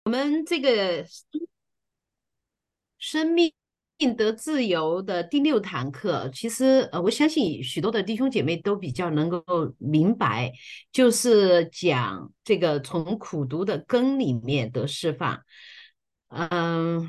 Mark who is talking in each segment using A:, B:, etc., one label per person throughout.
A: 我们这个生命得自由的第6堂课，其实我相信许多的弟兄姐妹都比较能够明白，就是讲这个从苦毒的根里面得释放。嗯，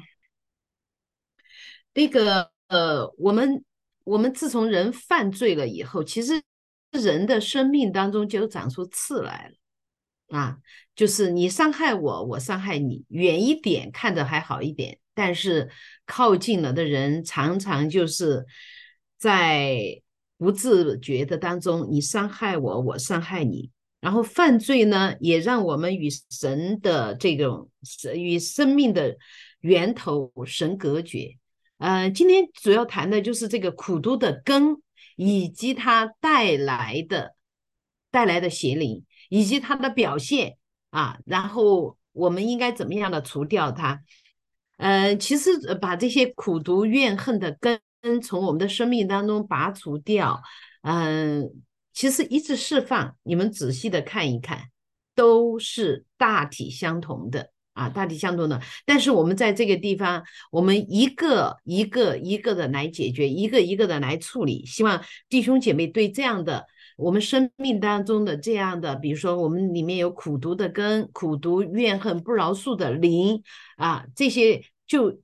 A: 那个我们自从人犯罪了以后，其实人的生命当中就长出刺来了。啊，就是你伤害我，我伤害你，远一点看着还好一点，但是靠近了的人，常常就是在不自觉的当中，你伤害我，我伤害你，然后犯罪呢，也让我们与神的这种与生命的源头神隔绝。今天主要谈的就是这个苦毒的根，以及它带来的邪灵。以及它的表现啊，然后我们应该怎么样的除掉它？其实把这些苦毒怨恨的根从我们的生命当中拔除掉，其实一直释放，你们仔细的看一看，都是大体相同的。啊，大体相同的，但是我们在这个地方，我们一个一个一个的来解决，一个一个的来处理。希望弟兄姐妹对这样的我们生命当中的这样的，比如说我们里面有苦毒的根、苦毒、怨恨、不饶恕的灵啊，这些就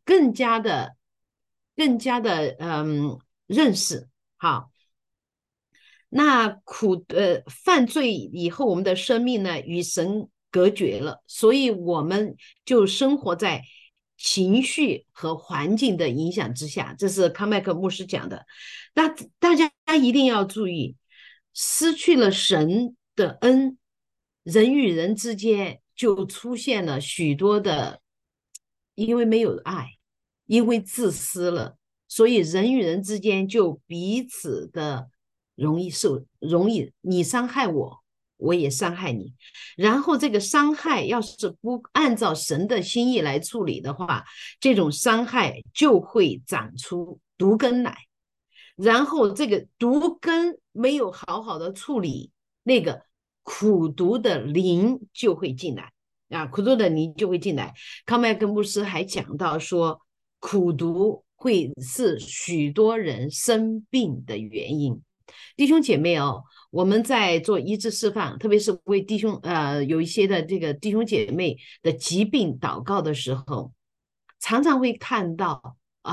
A: 更加的认识。好，那犯罪以后，我们的生命呢与神隔绝了，所以我们就生活在情绪和环境的影响之下。这是康麦克牧师讲的。那大家一定要注意，失去了神的恩，人与人之间就出现了许多的，因为没有爱，因为自私了，所以人与人之间就彼此的容易你伤害我，我也伤害你。然后这个伤害要是不按照神的心意来处理的话，这种伤害就会长出毒根来。然后这个毒根没有好好的处理，那个苦毒的灵就会进来啊，苦毒的灵就会进来。康麦根牧师还讲到说，苦毒会是许多人生病的原因。弟兄姐妹哦，我们在做医治释放，特别是为有一些的这个弟兄姐妹的疾病祷告的时候，常常会看到，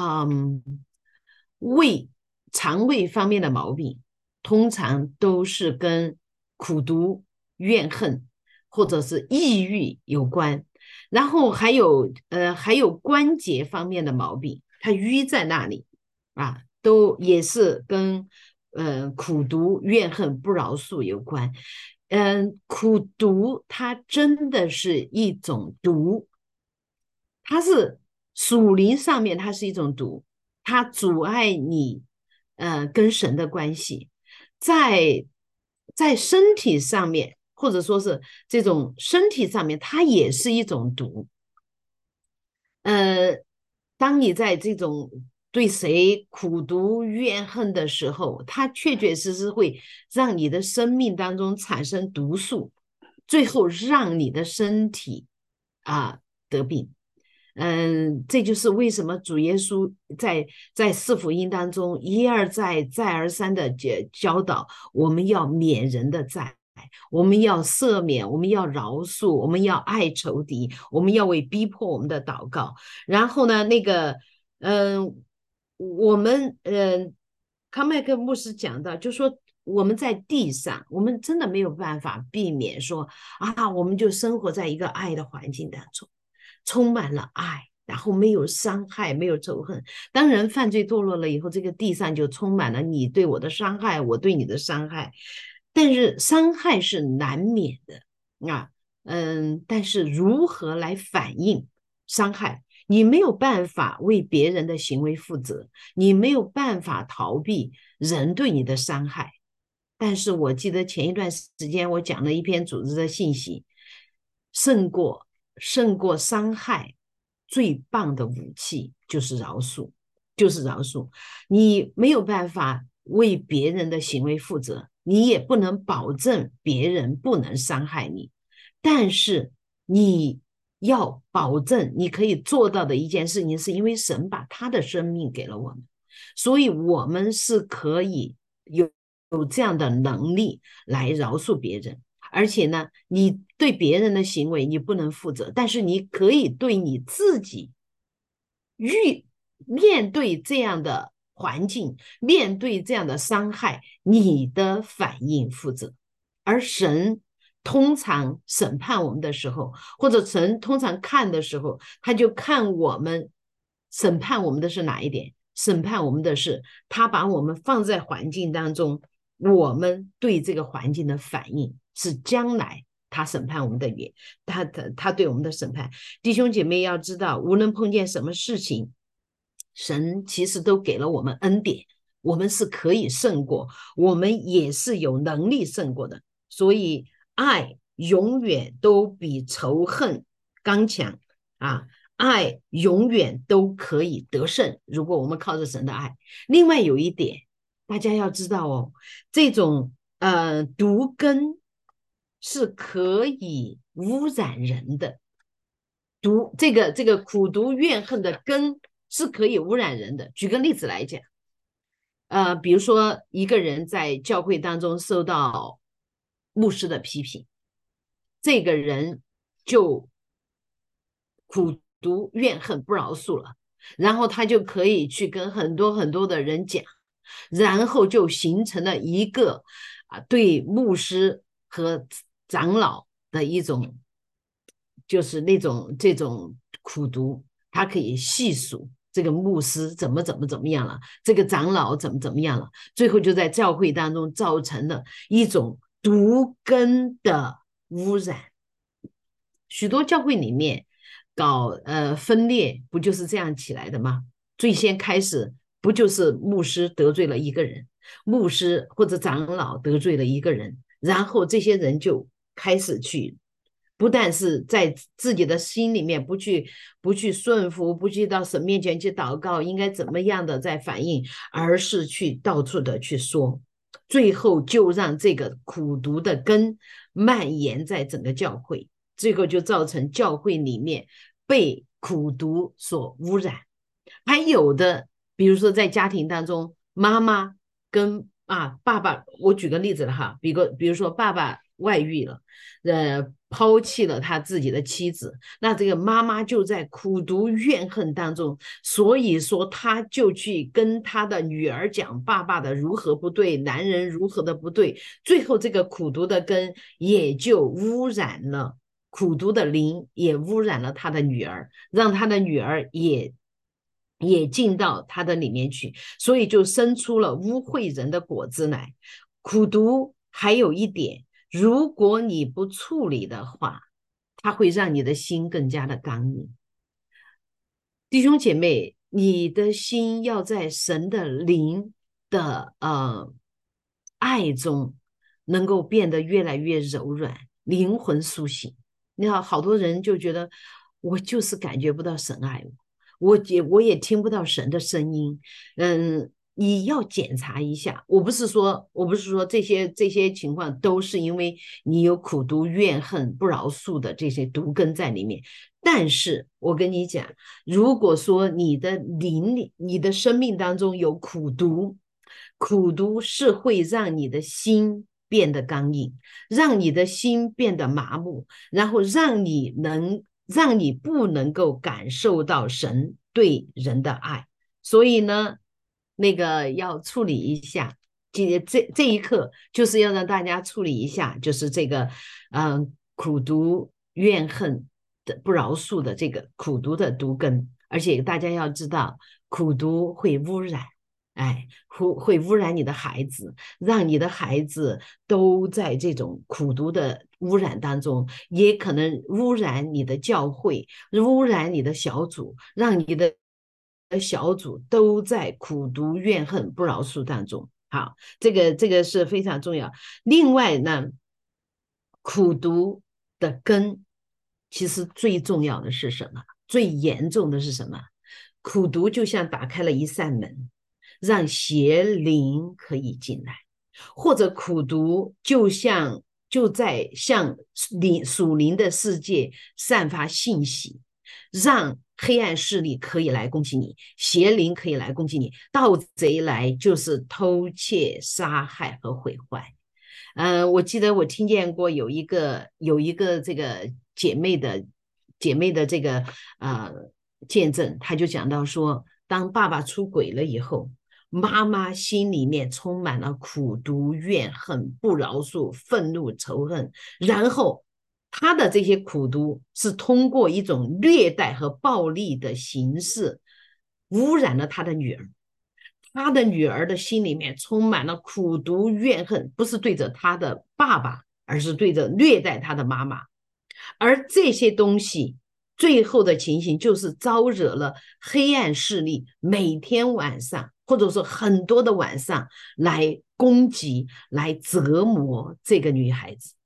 A: 胃肠胃方面的毛病，通常都是跟苦毒、怨恨或者是抑郁有关。然后还有关节方面的毛病，它淤在那里啊，都也是跟苦毒、怨恨、不饶恕有关。苦毒它真的是一种毒，它是属灵上面它是一种毒，它阻碍你跟神的关系，在在身体上面或者说是这种身体上面，它也是一种毒。呃，当你在这种对谁苦毒怨恨的时候，它确确实实会让你的生命当中产生毒素，最后让你的身体得病。这就是为什么主耶稣在四福音当中一而再再而三的教导我们要免人的债，我们要赦免，我们要饶恕，我们要爱仇敌，我们要为逼迫我们的祷告。然后呢，我们康麦克牧师讲到，就说我们在地上，我们真的没有办法避免说我们就生活在一个爱的环境当中，充满了爱。然后没有伤害，没有仇恨。当人犯罪堕落了以后，这个地上就充满了你对我的伤害，我对你的伤害。但是伤害是难免的啊，但是如何来反应伤害？你没有办法为别人的行为负责，你没有办法逃避人对你的伤害。但是我记得前一段时间我讲了一篇组织的信息，胜过伤害，最棒的武器就是饶恕，就是饶恕。你没有办法为别人的行为负责，你也不能保证别人不能伤害你，但是你要保证你可以做到的一件事情，是因为神把他的生命给了我们，所以我们是可以有这样的能力来饶恕别人。而且呢，你对别人的行为你不能负责，但是你可以对你自己面对这样的环境，面对这样的伤害，你的反应负责。而神通常审判我们的时候，或者神通常看的时候，他就看我们审判我们的是哪一点？审判我们的是他把我们放在环境当中，我们对这个环境的反应是将来他审判我们的眼，他对我们的审判。弟兄姐妹要知道，无论碰见什么事情，神其实都给了我们恩典，我们是可以胜过，我们也是有能力胜过的。所以爱永远都比仇恨刚强啊！爱永远都可以得胜，如果我们靠着神的爱。另外有一点，大家要知道哦，这种毒根是可以污染人的，这个苦毒怨恨的根是可以污染人的。举个例子来讲，比如说一个人在教会当中受到牧师的批评，这个人就苦毒怨恨不饶恕了，然后他就可以去跟很多很多的人讲，然后就形成了一个对牧师和长老的一种就是这种苦毒，他可以细数这个牧师怎么样了，这个长老怎么样了，最后就在教会当中造成了一种毒根的污染。许多教会里面搞分裂，不就是这样起来的吗？最先开始不就是牧师得罪了一个人，牧师或者长老得罪了一个人，然后这些人就开始去，不但是在自己的心里面不去顺服，不去到神面前去祷告，应该怎么样的在反应，而是去到处的去说，最后就让这个苦毒的根蔓延在整个教会。最后就造成教会里面被苦毒所污染。还有的，比如说在家庭当中，妈妈跟爸爸，我举个例子了哈，比如说爸爸外遇了，抛弃了他自己的妻子，那这个妈妈就在苦毒怨恨当中，所以说他就去跟他的女儿讲爸爸的如何不对，男人如何的不对，最后这个苦毒的根也就污染了。苦毒的灵也污染了他的女儿，让他的女儿也进到他的里面去，所以就生出了污秽人的果子来。苦毒还有一点，如果你不处理的话，它会让你的心更加的刚硬。弟兄姐妹，你的心要在神的灵的爱中，能够变得越来越柔软，灵魂苏醒。你好，好多人就觉得我就是感觉不到神爱我，我也听不到神的声音。你要检查一下。我不是说这些情况都是因为你有苦毒、怨恨、不饶恕的这些毒根在里面。但是我跟你讲，如果说你的灵里、你的生命当中有苦毒，苦毒是会让你的心变得刚硬，让你的心变得麻木，然后让你不能够感受到神对人的爱。所以呢，那个要处理一下。这一刻就是要让大家处理一下，就是这个苦毒怨恨的不饶恕的这个苦毒的毒根。而且大家要知道，苦毒会污染，会污染你的孩子，让你的孩子都在这种苦毒的污染当中，也可能污染你的教会，污染你的小组，让你的小组都在苦毒怨恨不饶恕当中。好，这个是非常重要。另外呢，苦毒的根其实最重要的是什么？最严重的是什么？苦毒就像打开了一扇门，让邪灵可以进来，或者苦毒就像就在向属灵的世界散发信息，让黑暗势力可以来攻击你，邪灵可以来攻击你，盗贼来就是偷窃、杀害和毁坏。我记得我听见过有一个这个姐妹的这个呃见证，她就讲到说，当爸爸出轨了以后，妈妈心里面充满了苦毒、怨恨、不饶恕、愤怒、仇恨，然后她的这些苦毒是通过一种虐待和暴力的形式污染了她的女儿。他的女儿的心里面充满了苦毒怨恨，不是对着他的爸爸，而是对着虐待他的妈妈。而这些东西最后的情形就是招惹了黑暗势力，每天晚上或者说很多的晚上来攻击、来折磨这个女孩子。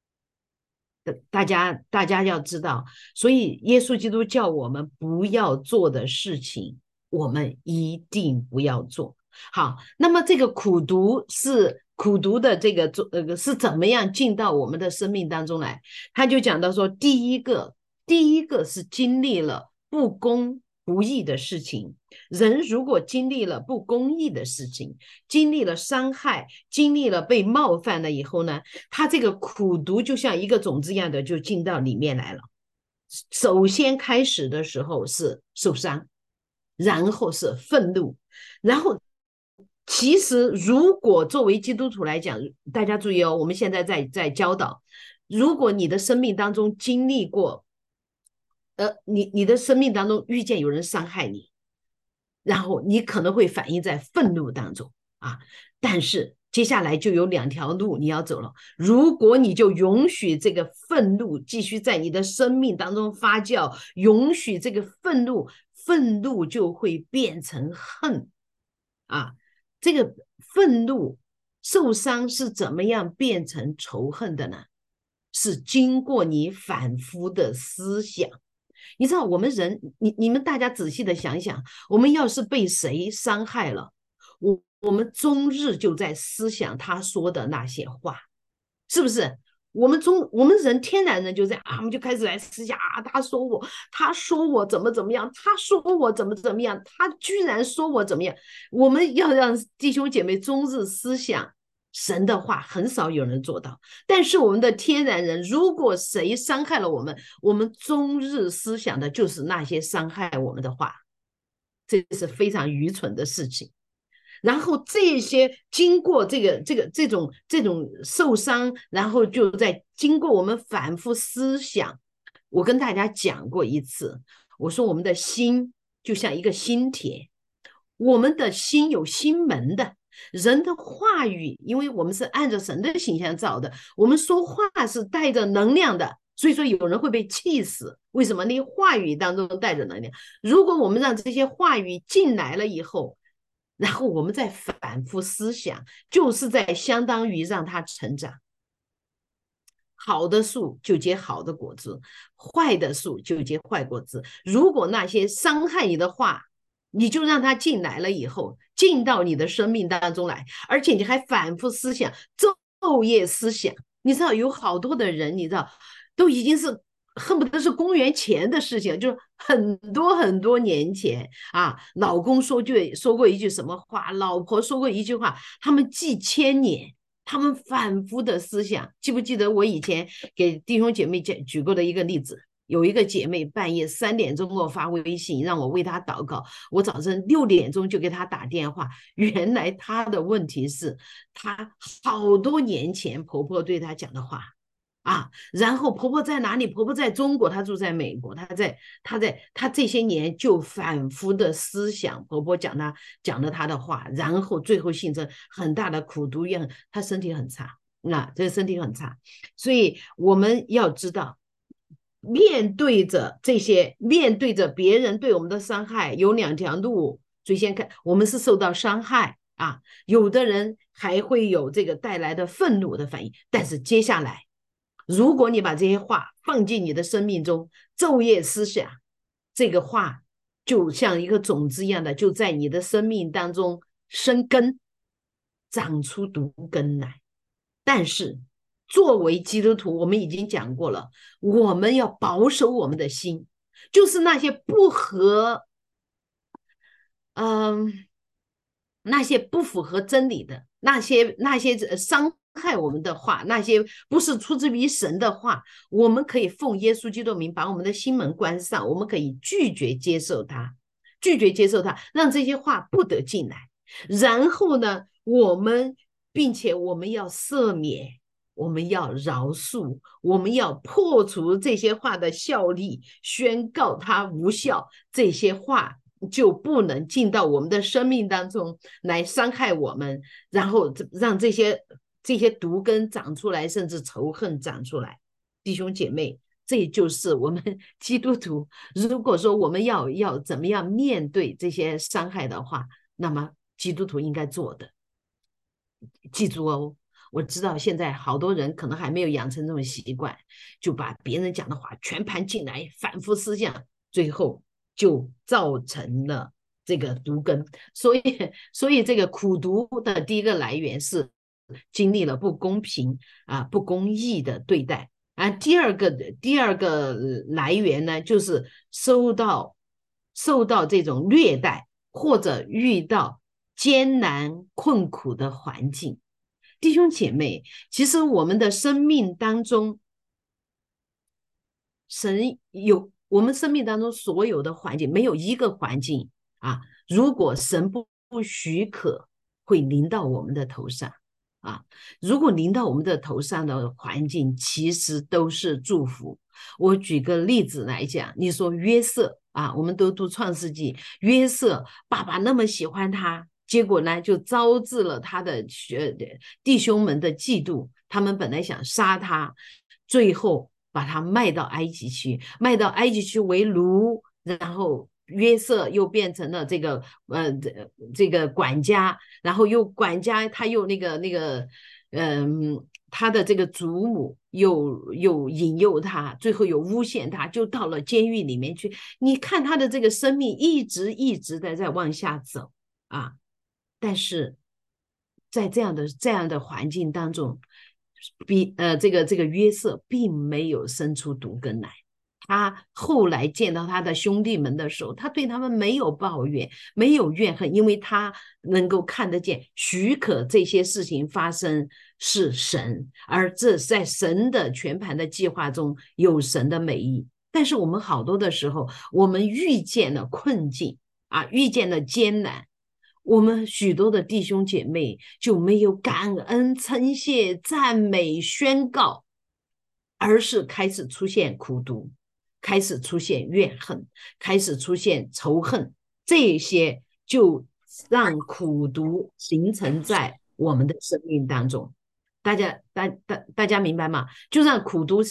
A: 大家要知道，所以耶稣基督叫我们不要做的事情，我们一定不要做。好，那么这个苦毒的这个是怎么样进到我们的生命当中来？他就讲到说，第一个是经历了不公不义的事情。人如果经历了不公义的事情，经历了伤害，经历了被冒犯了以后呢，他这个苦毒就像一个种子一样的就进到里面来了。首先开始的时候是受伤，然后是愤怒，然后其实如果作为基督徒来讲，大家注意哦，我们现在在教导，如果你的生命当中经历过，你的生命当中遇见有人伤害你，然后你可能会反映在愤怒当中啊，但是接下来就有两条路你要走了。如果你就允许这个愤怒继续在你的生命当中发酵，允许这个愤怒就会变成恨啊。这个愤怒受伤是怎么样变成仇恨的呢？是经过你反复的思想。你知道我们人，你们大家仔细的想一想，我们要是被谁伤害了，我们终日就在思想他说的那些话，是不是？我们人天然人就这样啊，我们就开始来思想啊，他说我怎么样，他说我怎么样，他居然说我怎么样。我们要让弟兄姐妹终日思想神的话，很少有人做到。但是我们的天然人，如果谁伤害了我们，我们终日思想的就是那些伤害我们的话，这是非常愚蠢的事情。然后这些经过这种受伤，然后就在经过我们反复思想。我跟大家讲过一次，我说我们的心就像一个心田，我们的心有心门的。人的话语，因为我们是按照神的形象造的，我们说话是带着能量的，所以说有人会被气死。为什么？你话语当中带着能量。如果我们让这些话语进来了以后，然后我们再反复思想，就是在相当于让它成长。好的树就结好的果子，坏的树就结坏果子。如果那些伤害你的话，你就让它进来了以后，进到你的生命当中来，而且你还反复思想，昼夜思想。你知道有好多的人，你知道都已经是恨不得是公元前的事情，就是很多很多年前啊，老公说过一句什么话，老婆说过一句话，他们记千年。他们反复的思想，记不记得我以前给弟兄姐妹举过的一个例子？有一个姐妹半夜3点钟给我发微信，让我为她祷告。我早晨6点钟就给她打电话。原来她的问题是，她好多年前婆婆对她讲的话啊，然后婆婆在哪里？婆婆在中国，她住在美国，她这些年就反复的思想婆婆讲的她的话，然后最后形成很大的苦毒怨，她身体很差，这个身体很差，所以我们要知道。面对着别人对我们的伤害，有两条路。最先看，我们是受到伤害啊，有的人还会有这个带来的愤怒的反应，但是接下来。如果你把这些话放进你的生命中，昼夜思想，这个话就像一个种子一样的，就在你的生命当中生根，长出毒根来。但是作为基督徒，我们已经讲过了，我们要保守我们的心，就是那些不合，嗯，那些不符合真理的，那些伤害我们的话，那些不是出自于神的话，我们可以奉耶稣基督的名把我们的心门关上，我们可以拒绝接受它，拒绝接受它，让这些话不得进来。然后呢，并且我们要赦免，我们要饶恕，我们要破除这些话的效力，宣告它无效，这些话就不能进到我们的生命当中来伤害我们，然后让这些毒根长出来，甚至仇恨长出来。弟兄姐妹，这就是我们基督徒，如果说我们要怎么样面对这些伤害的话，那么基督徒应该做的，记住哦。我知道现在好多人可能还没有养成这种习惯，就把别人讲的话全盘进来，反复思想，最后就造成了这个毒根。所以这个苦毒的第一个来源是经历了不公平不公义的对待啊。第二个来源呢，就是受到这种虐待，或者遇到艰难困苦的环境。弟兄姐妹，其实我们的生命当中，我们生命当中所有的环境，没有一个环境如果神不许可，会临到我们的头上如果临到我们的头上的环境，其实都是祝福。我举个例子来讲，你说约瑟我们都读创世纪，约瑟爸爸那么喜欢他，结果呢，就招致了他的弟兄们的嫉妒，他们本来想杀他，最后把他卖到埃及去，卖到埃及去为奴，然后约瑟又变成了这个管家，然后又管家他又他的这个祖母又引诱他，最后又诬陷他，就到了监狱里面去。你看他的这个生命一直一直的在往下走但是在这样的环境当中，这个约瑟并没有生出毒根来。他后来见到他的兄弟们的时候，他对他们没有抱怨，没有怨恨，因为他能够看得见，许可这些事情发生是神，而这在神的全盘的计划中有神的美意。但是我们好多的时候，我们遇见了困境遇见了艰难，我们许多的弟兄姐妹就没有感恩、称谢、赞美、宣告，而是开始出现苦毒，开始出现怨恨，开始出现仇恨，这些就让苦毒形成在我们的生命当中。大家明白吗？就让苦毒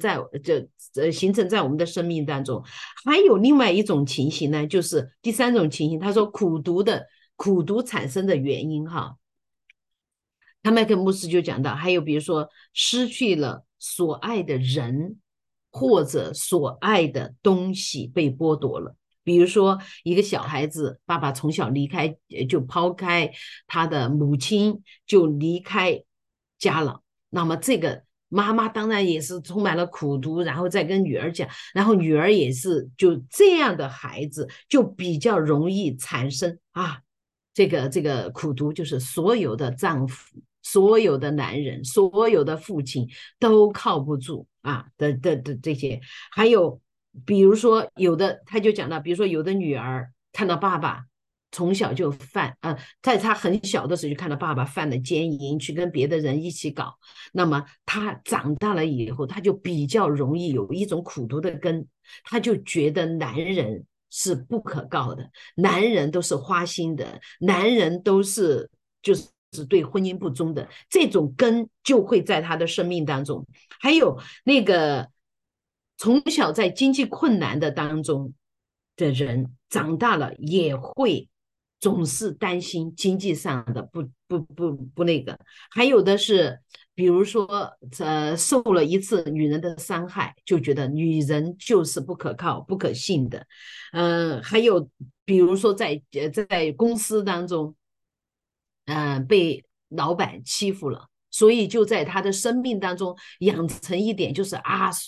A: 形成在我们的生命当中。还有另外一种情形呢，就是第三种情形，他说苦毒产生的原因他麦克牧师就讲到，还有比如说失去了所爱的人或者所爱的东西被剥夺了。比如说一个小孩子，爸爸从小离开，就抛开他的母亲，就离开家了，那么这个妈妈当然也是充满了苦毒，然后再跟女儿讲，然后女儿也是，就这样的孩子就比较容易产生这个苦毒，就是所有的丈夫、所有的男人、所有的父亲都靠不住的这些。还有比如说有的他就讲到，比如说有的女儿看到爸爸从小就在他很小的时候就看到爸爸犯了奸淫，去跟别的人一起搞，那么他长大了以后，他就比较容易有一种苦毒的根，他就觉得男人是不可告的，男人都是花心的，男人都是就是对婚姻不忠的，这种根就会在他的生命当中。还有那个从小在经济困难的当中的人，长大了也会总是担心经济上的不那个。还有的是比如说受了一次女人的伤害，就觉得女人就是不可靠不可信的。还有比如说在公司当中被老板欺负了， 所以就在他的生命当中养成一点，就是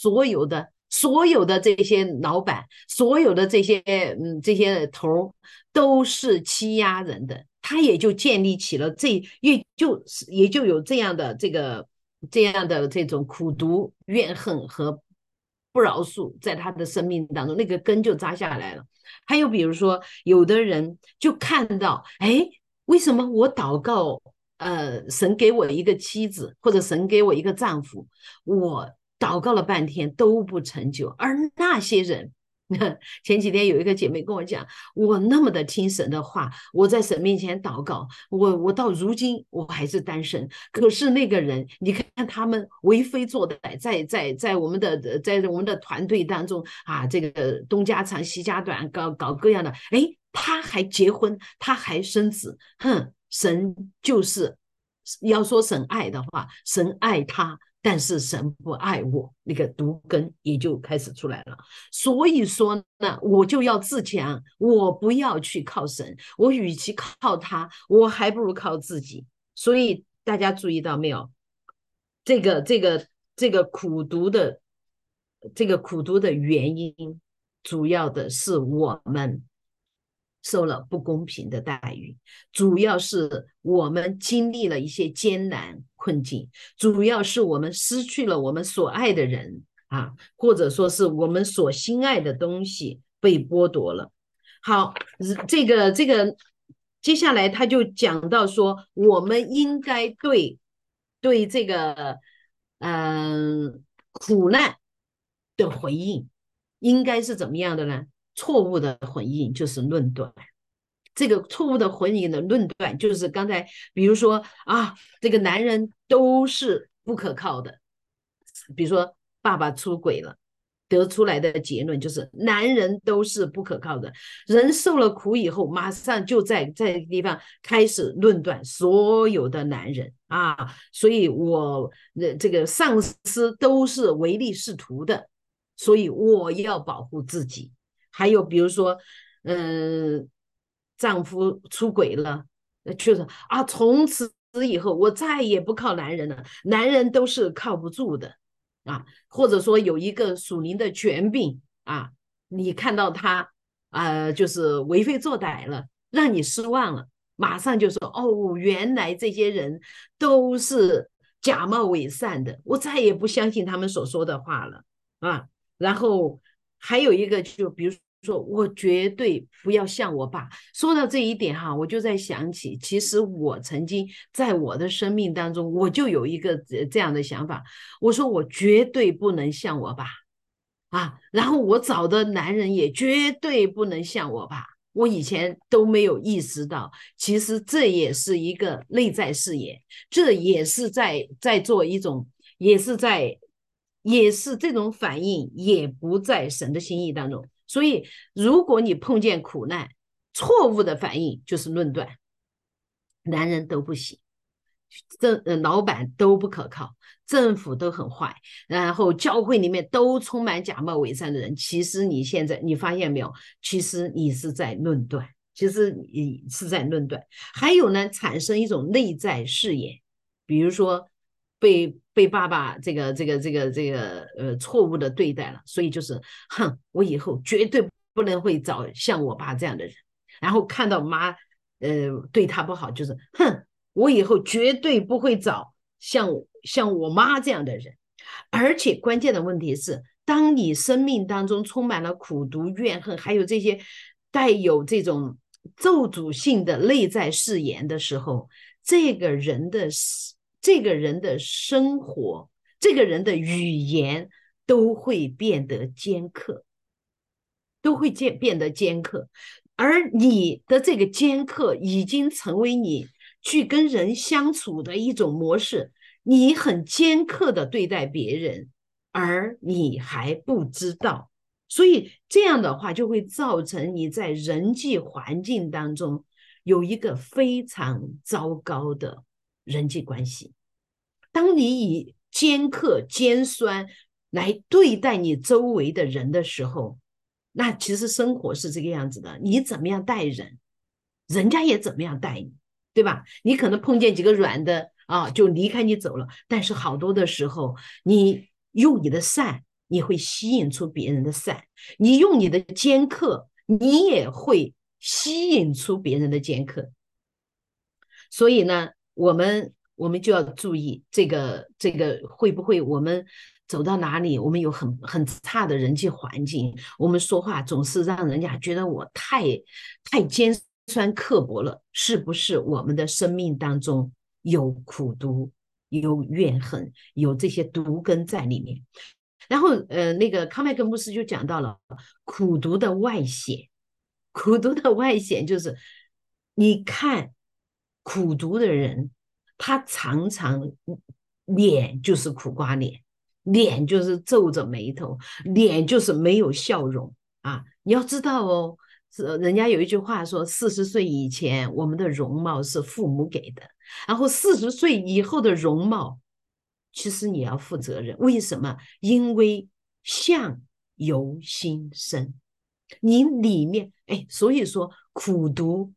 A: 所有的这些老板，所有的这些头都是欺压人的，他也就建立起了也就有这样的这种苦毒怨恨和不饶恕，在他的生命当中那个根就扎下来了。还有比如说，有的人就看到，哎，为什么我祷告，神给我一个妻子，或者神给我一个丈夫，我祷告了半天都不成就，而那些人，前几天有一个姐妹跟我讲，我那么的听神的话，我在神面前祷告，我到如今我还是单身，可是那个人，你看他们为非作歹，在我们的团队当中啊，这个东家长西家短，搞各样的，哎，他还结婚，他还生子，神就是要说神爱的话，神爱他。但是神不爱我，那个毒根也就开始出来了。所以说呢，我就要自强，我不要去靠神，我与其靠他，我还不如靠自己。所以大家注意到没有？这个苦读的原因，主要的是我们受了不公平的待遇，主要是我们经历了一些艰难困境，主要是我们失去了我们所爱的人啊，或者说是我们所心爱的东西被剥夺了。好，这个，接下来他就讲到说，我们应该对这个苦难的回应应该是怎么样的呢？错误的回应就是论断。这个错误的回应的论断，就是刚才比如说啊，这个男人都是不可靠的，比如说爸爸出轨了，得出来的结论就是男人都是不可靠的。人受了苦以后，马上就在这个地方开始论断所有的男人啊，所以我这个上司都是唯利是图的，所以我要保护自己。还有比如说，丈夫出轨了，确实啊，从此以后我再也不靠男人了，男人都是靠不住的啊。或者说有一个属灵的权柄啊，你看到他就是为非作歹了，让你失望了，马上就说哦，原来这些人都是假冒伪善的，我再也不相信他们所说的话了啊。然后还有一个，就比如说，我绝对不要像我爸。说到这一点哈，我就在想起，其实我曾经在我的生命当中，我就有一个这样的想法，我说我绝对不能像我爸啊，然后我找的男人也绝对不能像我爸。我以前都没有意识到，其实这也是一个内在视野，这也是在做一种，也是这种反应，也不在神的心意当中。所以，如果你碰见苦难，错误的反应就是论断，男人都不行，老板都不可靠，政府都很坏，然后教会里面都充满假冒伪善的人。其实你现在你发现没有？其实你是在论断，其实你是在论断。还有呢，产生一种内在视野，比如说被爸爸错误的对待了，所以就是我以后绝对不能会找像我爸这样的人。然后看到妈对他不好，就是我以后绝对不会找像我妈这样的人。而且关键的问题是，当你生命当中充满了苦毒、怨恨，还有这些带有这种咒诅性的内在誓言的时候，这个人的生活，这个人的语言都会变得尖刻，都会变得尖刻。而你的这个尖刻已经成为你去跟人相处的一种模式，你很尖刻的对待别人，而你还不知道，所以这样的话就会造成你在人际环境当中有一个非常糟糕的人际关系。当你以尖刻、尖酸来对待你周围的人的时候，那其实生活是这个样子的，你怎么样待人，人家也怎么样待你，对吧？你可能碰见几个软的啊，就离开你走了。但是好多的时候，你用你的善，你会吸引出别人的善；你用你的尖刻，你也会吸引出别人的尖刻。所以呢，我们就要注意这个会不会我们走到哪里，我们有很差的人际环境，我们说话总是让人家觉得我太尖酸刻薄了，是不是我们的生命当中有苦毒、有怨恨、有这些毒根在里面？然后那个康麦克牧师就讲到了苦毒的外显，苦毒的外显就是你看苦读的人，他常常脸就是苦瓜脸，脸就是皱着眉头，脸就是没有笑容啊！你要知道哦，人家有一句话说，40岁以前我们的容貌是父母给的，然后40岁以后的容貌，其实你要负责任。为什么？因为相由心生。你里面，哎，所以说苦读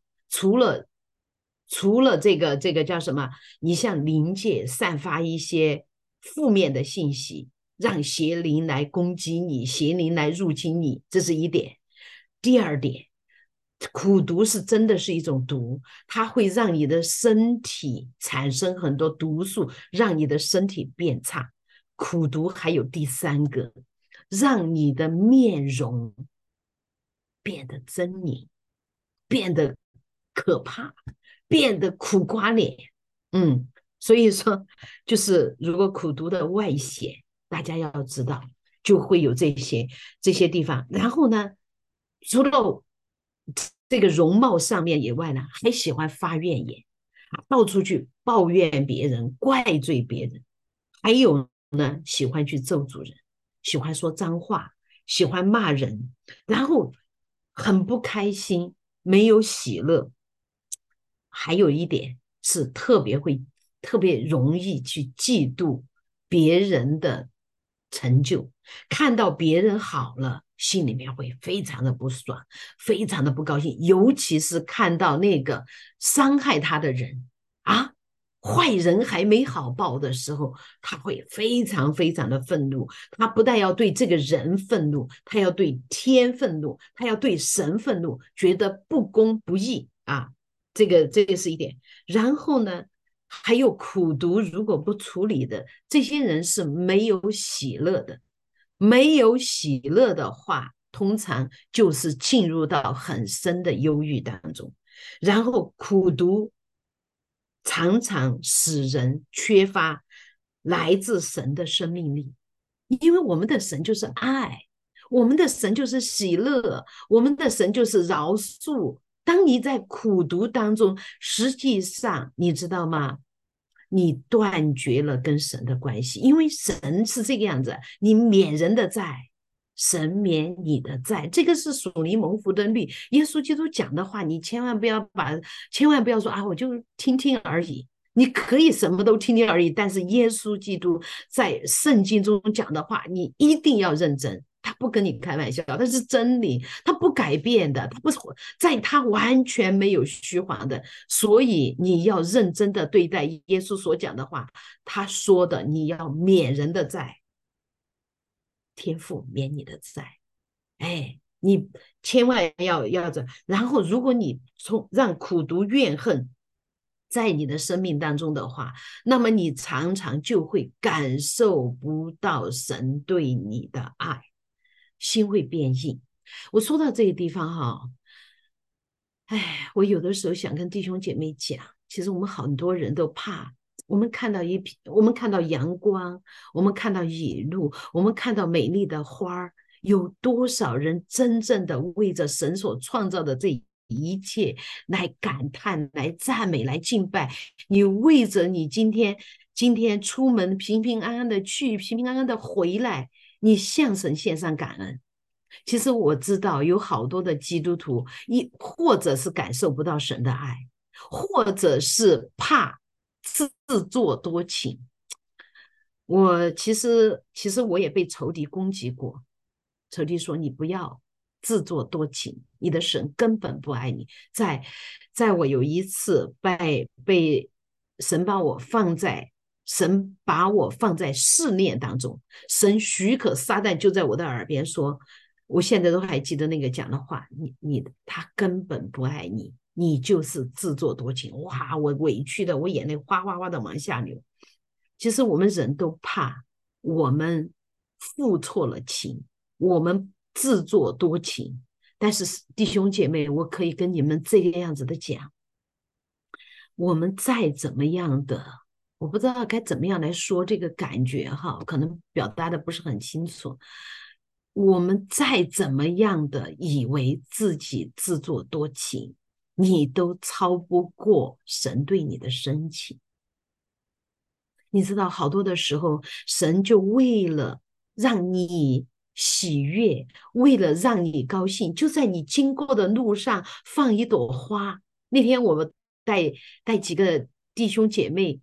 A: 除了这个叫什么，你向灵界散发一些负面的信息，让邪灵来攻击你，邪灵来入侵你，这是一点。第二点，苦毒是真的是一种毒，它会让你的身体产生很多毒素，让你的身体变差。苦毒还有第三个，让你的面容变得狰狞，变得可怕，变得苦瓜脸。嗯，所以说，就是如果苦读的外显，大家要知道，就会有这些地方。然后呢，除了这个容貌上面以外呢，还喜欢发怨言，到处去抱怨别人、怪罪别人，还有呢，喜欢去咒诅人，喜欢说脏话，喜欢骂人，然后很不开心，没有喜乐。还有一点是特别容易去嫉妒别人的成就，看到别人好了，心里面会非常的不爽，非常的不高兴，尤其是看到那个伤害他的人啊。坏人还没好报的时候，他会非常非常的愤怒。他不但要对这个人愤怒，他要对天愤怒，他要对神愤怒，觉得不公不义啊。这个是一点。然后呢，还有苦毒，如果不处理的，这些人是没有喜乐的。没有喜乐的话，通常就是进入到很深的忧郁当中。然后苦毒常常使人缺乏来自神的生命力，因为我们的神就是爱，我们的神就是喜乐，我们的神就是饶恕。当你在苦读当中，实际上你知道吗？你断绝了跟神的关系，因为神是这个样子，你免人的债，神免你的债，这个是属灵蒙福的律。耶稣基督讲的话，你千万不要说啊，我就听听而已。你可以什么都听听而已，但是耶稣基督在圣经中讲的话，你一定要认真。他不跟你开玩笑，他是真理，他不改变的，他不是在他完全没有虚谎的，所以你要认真的对待耶稣所讲的话，他说的你要免人的债，天父免你的债。哎，你千万要这。然后，如果你让苦毒怨恨在你的生命当中的话，那么你常常就会感受不到神对你的爱，心会变硬。我说到这个地方哈，哎，我有的时候想跟弟兄姐妹讲，其实我们很多人都怕。我们看到阳光，我们看到野露，我们看到美丽的花儿，有多少人真正的为着神所创造的这一切来感叹、来赞美、来敬拜？你为着你今天出门平平安安的去，平平安安的回来，你向神献上感恩。其实我知道有好多的基督徒，或者是感受不到神的爱，或者是怕自作多情。其实我也被仇敌攻击过，仇敌说你不要自作多情，你的神根本不爱你。在我有一次神把我放在试炼当中，神许可撒旦就在我的耳边说，我现在都还记得那个讲的话，他根本不爱你，你就是自作多情。哇，我委屈的，我眼泪哗哗哗的往下流。其实我们人都怕我们付错了情，我们自作多情。但是弟兄姐妹，我可以跟你们这个样子的讲，我们再怎么样的，我不知道该怎么样来说这个感觉哈，可能表达的不是很清楚。我们再怎么样的以为自己自作多情，你都超不过神对你的深情。你知道，好多的时候，神就为了让你喜悦，为了让你高兴，就在你经过的路上放一朵花。那天我们带几个弟兄姐妹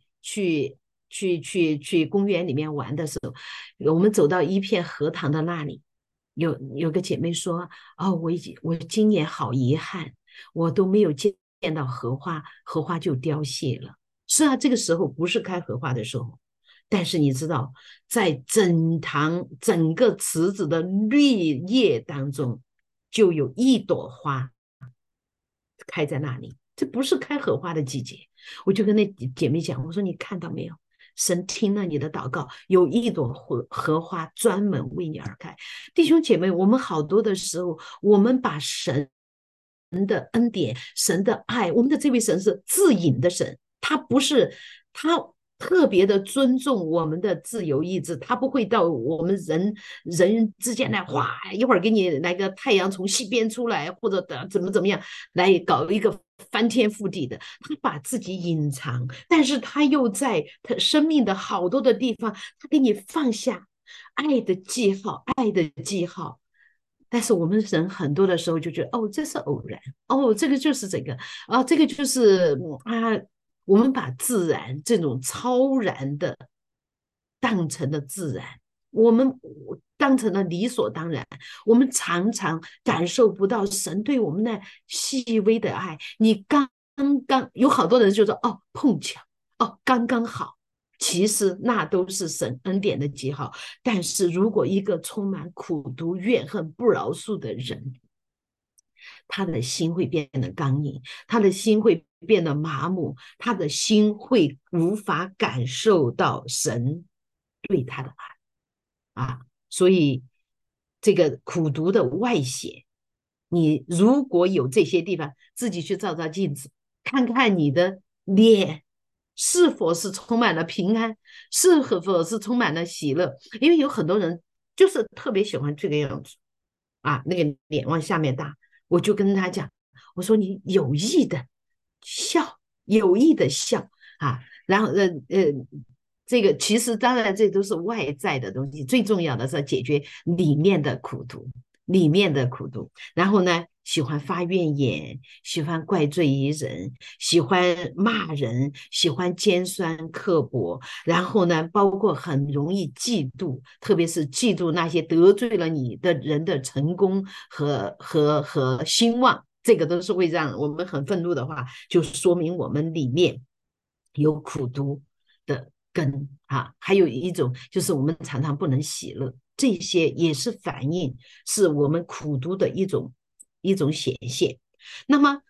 A: 去公园里面玩的时候，我们走到一片荷塘的那里，有个姐妹说：“哦，我今年好遗憾，我都没有见到荷花，荷花就凋谢了。”是啊，这个时候不是开荷花的时候，但是你知道，在整个池子的绿叶当中，就有一朵花开在那里。这不是开荷花的季节，我就跟那姐妹讲，我说你看到没有？神听了你的祷告，有一朵荷花专门为你而开。弟兄姐妹，我们好多的时候，我们把神的恩典、神的爱，我们的这位神是自隐的神，他不是他特别的尊重我们的自由意志，他不会到我们人之间来，哗，一会儿给你来个太阳从西边出来，或者怎么样来搞一个翻天覆地的，他把自己隐藏，但是他又在他生命的好多的地方，他给你放下爱的记号，爱的记号。但是我们人很多的时候就觉得，哦，这是偶然，哦，这个就是这个，啊，这个就是啊，我们把自然这种超然的当成了自然，我们当成了理所当然，我们常常感受不到神对我们那细微的爱。你刚刚有好多人就说，哦，碰巧，哦，刚刚好。其实那都是神恩典的记号，但是如果一个充满苦毒、怨恨、不饶恕的人，他的心会变得刚硬，他的心会变得麻木，他的心会无法感受到神对他的爱啊。所以这个苦毒的外显，你如果有这些地方，自己去照照镜子，看看你的脸是否是充满了平安，是否是充满了喜乐。因为有很多人就是特别喜欢这个样子啊，那个脸往下面大。我就跟他讲，我说你有意的笑，有意的笑啊，然后这个其实当然这都是外在的东西，最重要的是解决里面的苦毒，里面的苦毒。然后呢，喜欢发怨言，喜欢怪罪于人，喜欢骂人，喜欢尖酸刻薄，然后呢，包括很容易嫉妒，特别是嫉妒那些得罪了你的人的成功和兴旺，这个都是会让我们很愤怒的话，就说明我们里面有苦毒的根啊。还有一种就是我们常常不能喜乐，这些也是反映是我们苦毒的一种显现。那么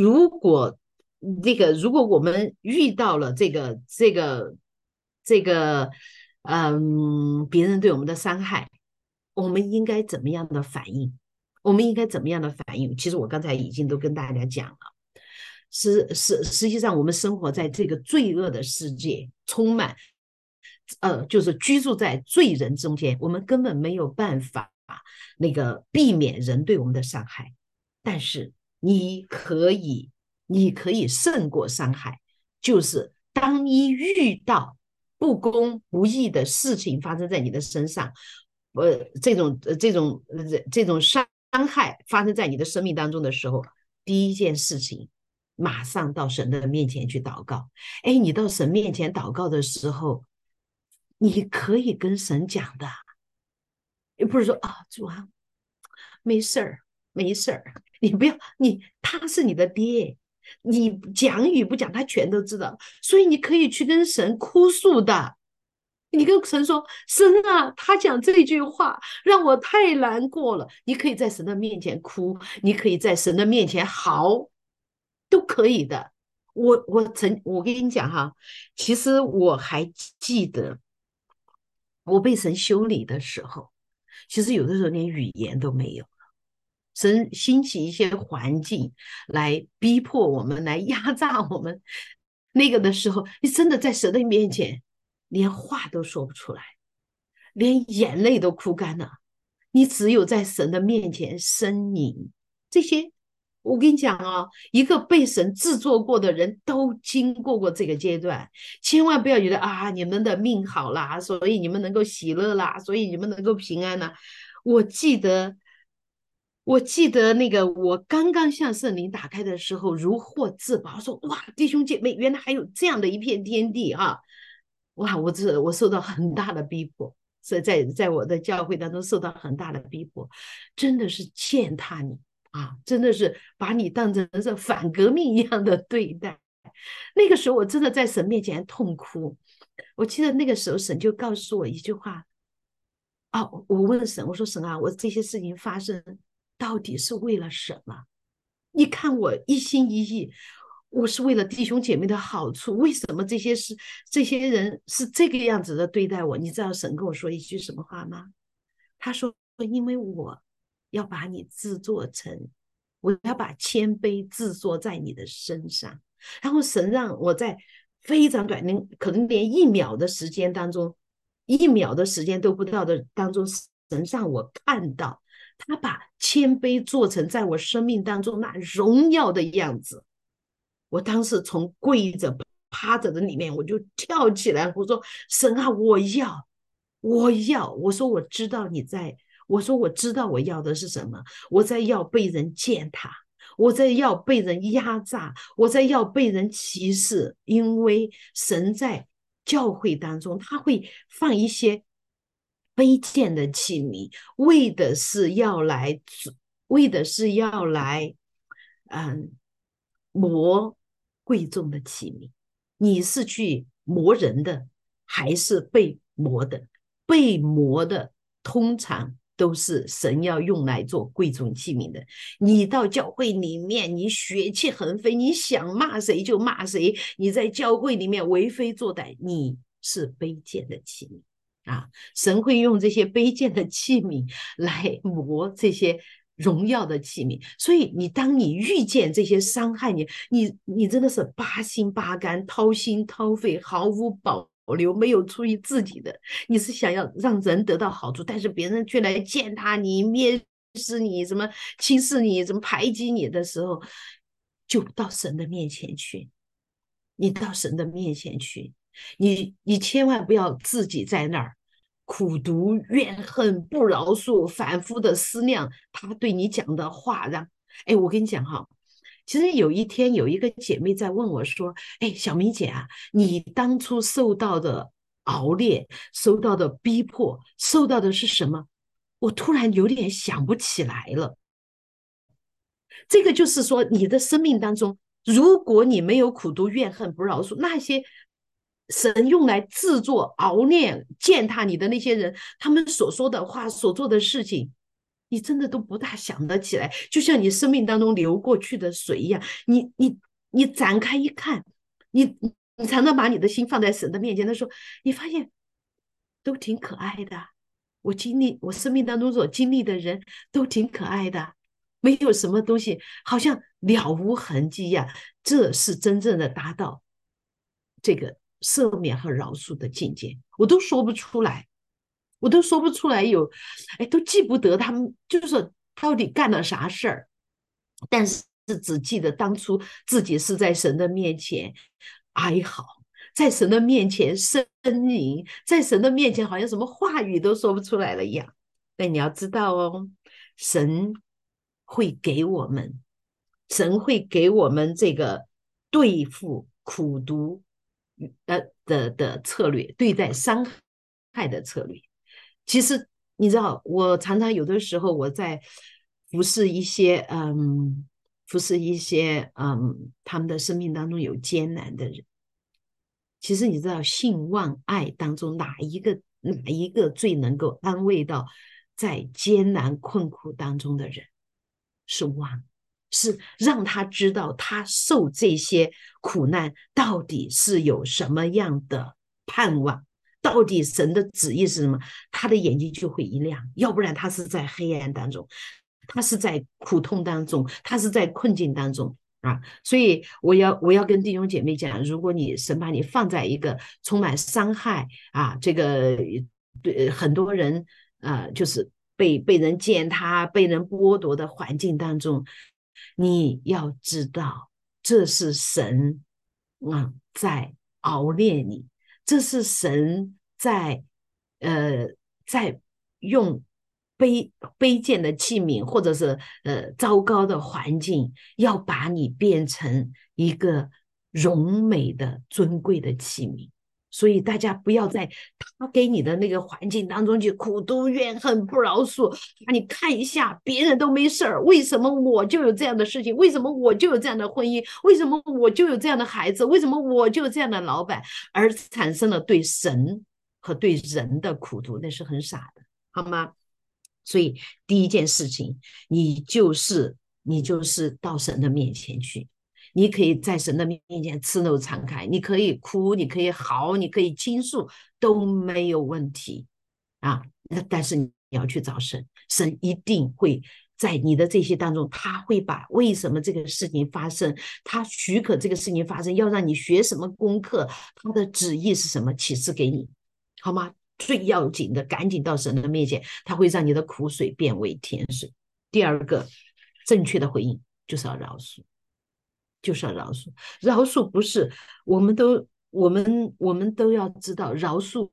A: 如果我们遇到了这个别人对我们的伤害，我们应该怎么样的反应？我们应该怎么样的反应？其实我刚才已经都跟大家讲了。实际上，我们生活在这个罪恶的世界，充满就是居住在罪人中间，我们根本没有办法那个避免人对我们的伤害。但是你可以胜过伤害，就是当你遇到不公不义的事情发生在你的身上，这种伤害发生在你的生命当中的时候，第一件事情，马上到神的面前去祷告。哎，你到神面前祷告的时候，你可以跟神讲的，不是说啊，主啊，没事儿，没事儿，你不要，他是你的爹， 你讲与不讲，他全都知道，所以你可以去跟神哭诉的。你跟神说：“神啊，他讲这句话让我太难过了。”你可以在神的面前哭，你可以在神的面前嚎，都可以的。我跟你讲哈，其实我还记得我被神修理的时候，其实有的时候连语言都没有。神兴起一些环境来逼迫我们，来压榨我们。那个的时候，你真的在神的面前，连话都说不出来，连眼泪都哭干了。你只有在神的面前呻吟。这些，我跟你讲啊，一个被神制作过的人都经过这个阶段，千万不要觉得啊，你们的命好啦，所以你们能够喜乐啦，所以你们能够平安啦。我记得，我记得那个我刚刚向圣灵打开的时候，如获至宝，说哇，弟兄姐妹，原来还有这样的一片天地啊！哇，我受到很大的逼迫，所以在我的教会当中受到很大的逼迫，真的是践踏你啊，真的是把你当成是反革命一样的对待。那个时候我真的在神面前痛哭。我记得那个时候神就告诉我一句话，我问神，我说神啊，我这些事情发生到底是为了什么？你看我一心一意，我是为了弟兄姐妹的好处，为什么这些人是这个样子的对待我？你知道神跟我说一句什么话吗？他说：“因为我要把你制作成，我要把谦卑制作在你的身上。”然后神让我在非常短，可能连1秒的时间当中，1秒的时间都不到的当中，神让我看到他把谦卑做成在我生命当中那荣耀的样子。我当时从跪着趴着的里面，我就跳起来，我说：“神啊，我要，我要！”我说：“我知道你在。”我说：“我知道我要的是什么？我在要被人践踏，我在要被人压榨，我在要被人歧视，因为神在教会当中，他会放一些卑贱的器皿，为的是要来，为的是要来，嗯，磨贵重的器皿。你是去磨人的，还是被磨的？被磨的通常都是神要用来做贵重器皿的。你到教会里面，你血气横飞，你想骂谁就骂谁，你在教会里面为非作歹，你是卑贱的器皿。啊，神会用这些卑贱的器皿来磨这些荣耀的器皿，所以当你遇见这些伤害你真的是八心八肝、掏心掏肺、毫无保留，没有出于自己的，你是想要让人得到好处，但是别人却来践踏你、蔑视你、什么轻视你、什么排挤你的时候，就到神的面前去，你到神的面前去，你千万不要自己在那儿苦读、怨恨、不饶恕，反复的思量他对你讲的话，我跟你讲哈，其实有一天有一个姐妹在问我说：“哎，小明姐啊，你当初受到的熬炼、受到的逼迫、受到的是什么？”我突然有点想不起来了。这个就是说，你的生命当中，如果你没有苦读、怨恨、不饶恕，那些神用来制作、熬炼、践踏你的那些人，他们所说的话、所做的事情，你真的都不大想得起来。就像你生命当中流过去的水一样，你展开一看，你才能把你的心放在神的面前的时候，你发现都挺可爱的。我生命当中所经历的人都挺可爱的。没有什么东西好像了无痕迹呀、这是真正的达到这个赦免和饶恕的境界，我都说不出来，我都说不出来都记不得他们就是到底干了啥事儿，但是只记得当初自己是在神的面前哀嚎，在神的面前呻吟，在神的面前好像什么话语都说不出来了一样。但你要知道哦，神会给我们，神会给我们这个对付苦毒的策略，对待伤害的策略。其实你知道，我常常有的时候我在服侍一些服侍一些他们的生命当中有艰难的人。其实你知道信望爱当中哪一个最能够安慰到在艰难困苦当中的人？是望，是让他知道他受这些苦难到底是有什么样的盼望，到底神的旨意是什么，他的眼睛就会一亮。要不然他是在黑暗当中，他是在苦痛当中，他是在困境当中啊。所以我要跟弟兄姐妹讲，如果你神把你放在一个充满伤害啊，这个对很多人就是被人践踏、被人剥夺的环境当中，你要知道，这是神在熬炼你，这是神在用卑贱的器皿，或者是糟糕的环境，要把你变成一个荣美的尊贵的器皿。所以大家不要在他给你的那个环境当中去苦读怨恨不饶恕。你看一下，别人都没事儿，为什么我就有这样的事情？为什么我就有这样的婚姻？为什么我就有这样的孩子？为什么我就有这样的老板？而产生了对神和对人的苦读，那是很傻的，好吗？所以第一件事情，你就是到神的面前去。你可以在神的面前赤露敞开，你可以哭，你可以嚎，你可以倾诉，都没有问题啊。但是你要去找神，神一定会在你的这些当中，他会把为什么这个事情发生，他许可这个事情发生，要让你学什么功课，他的旨意是什么，启示给你，好吗？最要紧的，赶紧到神的面前，他会让你的苦水变为甜水。第二个，正确的回应就是要饶恕。就是要饶恕，饶恕不是我们都要知道，饶恕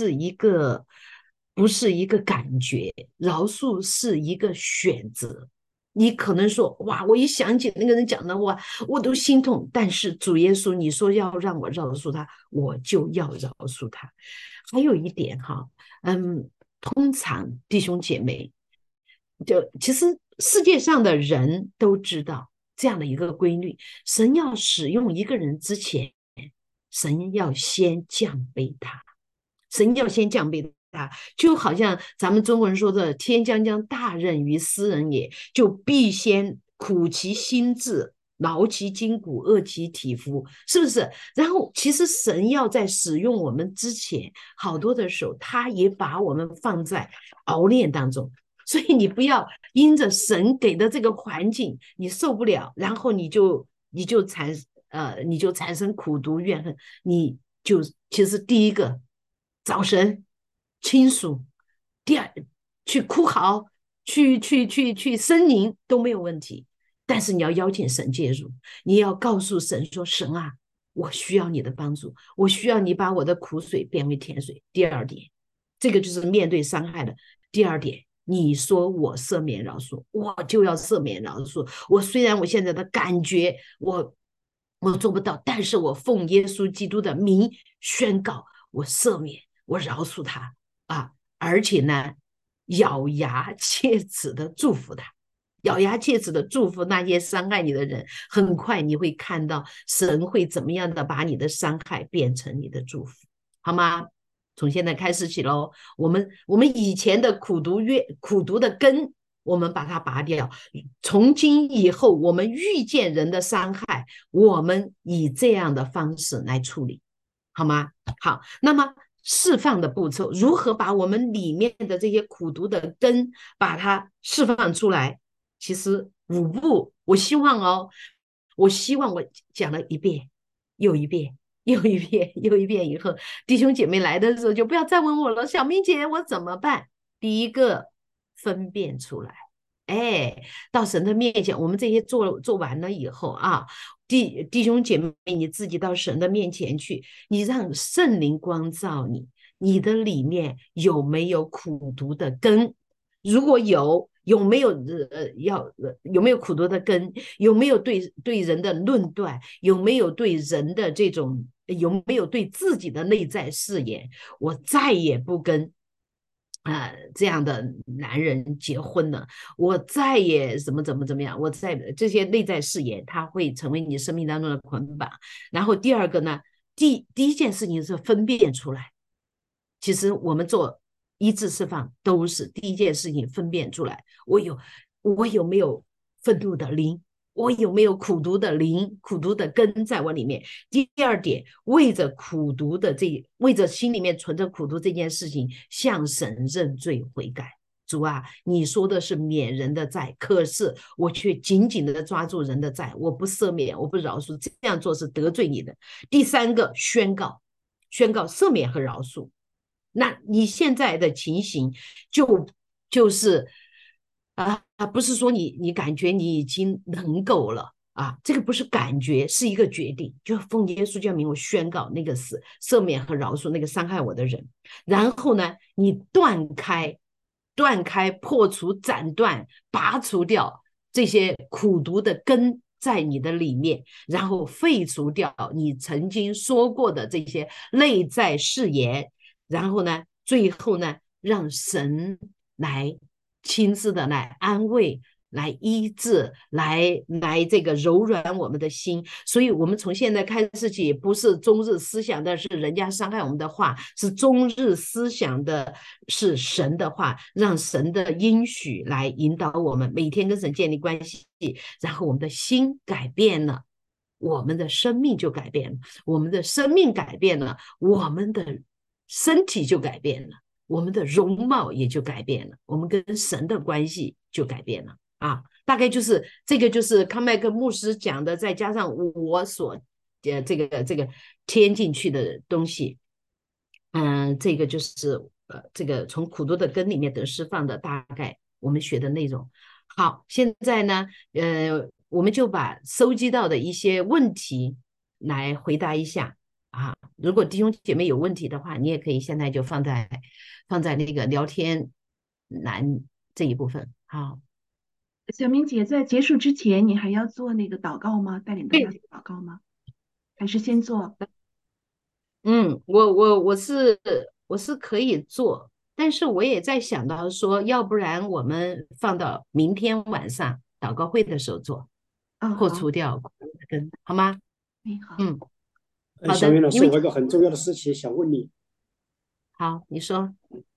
A: 不是一个感觉，饶恕是一个选择。你可能说哇，我一想起那个人讲的话，我都心痛。但是主耶稣，你说要让我饶恕他，我就要饶恕他。还有一点哈，通常弟兄姐妹，就其实世界上的人都知道这样的一个规律：神要使用一个人之前，神要先降卑他，神要先降卑他，就好像咱们中国人说的“天将降大任于斯人也”，就必先苦其心志。劳其筋骨，饿其体肤，是不是？然后，其实神要在使用我们之前，好多的时候，他也把我们放在熬炼当中。所以你不要因着神给的这个环境你受不了，然后你就产生苦毒怨恨，你就其实第一个找神倾诉，第二去哭嚎，去呻吟都没有问题。但是你要邀请神介入，你要告诉神说：“神啊，我需要你的帮助，我需要你把我的苦水变为甜水。”第二点，这个就是面对伤害的第二点。你说我赦免饶恕，我就要赦免饶恕。我虽然我现在的感觉我做不到，但是我奉耶稣基督的名宣告，我赦免，我饶恕他啊！而且呢，咬牙切齿的祝福他。咬牙切齿的祝福那些伤害你的人，很快你会看到神会怎么样的把你的伤害变成你的祝福，好吗？从现在开始起喽，我们以前的苦毒的根，我们把它拔掉。从今以后，我们遇见人的伤害，我们以这样的方式来处理，好吗？好，那么释放的步骤，如何把我们里面的这些苦毒的根把它释放出来？其实5步，我希望我讲了一遍又一遍。又一遍又一遍以后，弟兄姐妹来的时候就不要再问我了，小明姐我怎么办？第一个分辨出来，哎，到神的面前，我们这些做完了以后啊，弟兄姐妹你自己到神的面前去，你让圣灵光照你，你的里面有没有苦毒的根？如果有没有有没有苦毒的根？有没有对人的论断？有没有对人的这种？有没有对自己的内在誓言？我再也不跟这样的男人结婚了，我再也怎么样，我在这些内在誓言，它会成为你生命当中的捆绑。然后第二个呢，第一件事情是分辨出来，其实我们做医治释放都是第一件事情分辨出来，我有没有愤怒的灵，我有没有苦毒的灵、苦毒的根在我里面。第二点，为着心里面存着苦毒这件事情，向神认罪悔改。主啊，你说的是免人的债，可是我却紧紧的抓住人的债，我不赦免，我不饶恕，这样做是得罪你的。第三个，宣告赦免和饶恕。那你现在的情形就是不是说你感觉你已经能够了啊，这个不是感觉，是一个决定，就奉耶稣教名，我宣告那个死赦免和饶恕那个伤害我的人，然后呢，你断开、破除、斩断、拔除掉这些苦毒的根在你的里面，然后废除掉你曾经说过的这些内在誓言，然后呢，最后呢，让神来亲自的来安慰、来医治、来这个柔软我们的心。所以，我们从现在开始起，不是终日思想的是人家伤害我们的话，是终日思想的是神的话，让神的应许来引导我们，每天跟神建立关系，然后我们的心改变了。我们的生命就改变了，我们的生命改变了，我们的身体就改变了，我们的容貌也就改变了，我们跟神的关系就改变了啊！大概就是这个，就是康麦克牧师讲的，再加上我所这个添进去的东西，这个就是这个从苦毒的根里面得释放的大概我们学的内容。好，现在呢，我们就把收集到的一些问题来回答一下啊。如果弟兄姐妹有问题的话，你也可以现在就放在那个聊天栏这一部分。好，
B: 小明姐在结束之前，你还要做那个祷告吗？带领大家
A: 对，
B: 做祷告吗？还是先做？
A: 嗯，我是可以做，但是我也在想到说，要不然我们放到明天晚上祷告会的时候做，
B: 嗯，
A: 破
B: 好，
A: 除掉根，好吗？
B: 哎，好。
A: 嗯，好的，
C: 小云老师，
A: 因为
C: 我有个很重要的事情想问你，
A: 好，你说，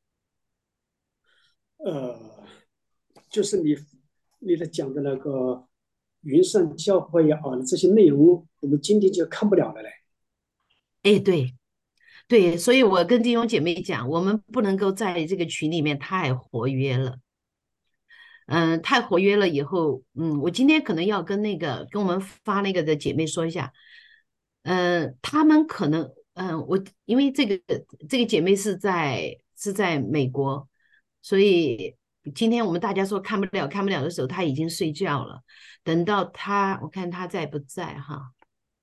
C: 呃，就是你的讲的那个云上教会啊这些内容，我们今天就看不了了嘞。
A: 哎，对对，所以我跟弟兄姐妹讲，我们不能够在这个群里面太活跃了。太活跃了以后，我今天可能要跟我们发那个的姐妹说一下，她们可能，因为这个姐妹是在美国，所以今天我们大家说看不了的时候，她已经睡觉了。等到她，我看她在不在哈，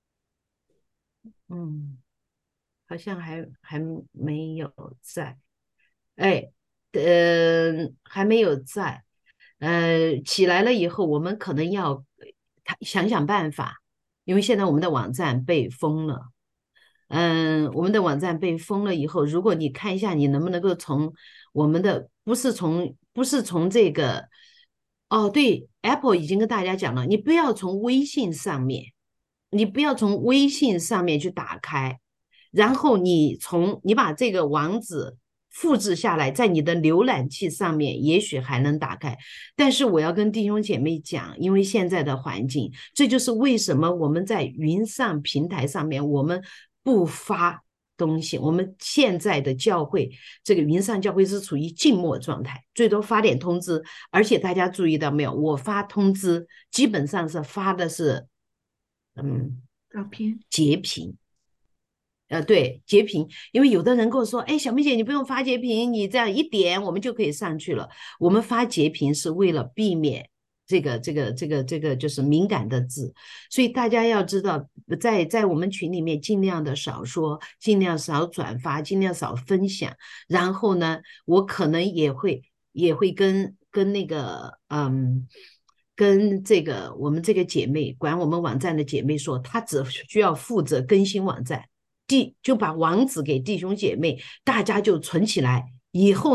A: 嗯，好像还没有在。哎，还没有在，起来了以后，我们可能要想办法，因为现在我们的网站被封了，我们的网站被封了以后，如果你看一下，你能不能够从我们的不是从这个，哦，对，Apple 已经跟大家讲了，你不要从微信上面，你不要从微信上面去打开。然后你把这个网址复制下来，在你的浏览器上面，也许还能打开。但是我要跟弟兄姐妹讲，因为现在的环境，这就是为什么我们在云上平台上面，我们不发东西。我们现在的教会，这个云上教会是处于静默状态，最多发点通知。而且大家注意到没有，我发通知基本上是发的是，嗯，
B: 照片。
A: 截屏。对，截屏，因为有的人跟我说，哎，小妹姐，你不用发截屏，你这样一点我们就可以上去了。我们发截屏是为了避免这个就是敏感的字，所以大家要知道，在我们群里面尽量的少说，尽量少转发，尽量少分享。然后呢，我可能也会跟那个跟这个我们这个姐妹管我们网站的姐妹说，她只需要负责更新网站。就把网址给弟兄姐妹，大家就存起来。以后呢，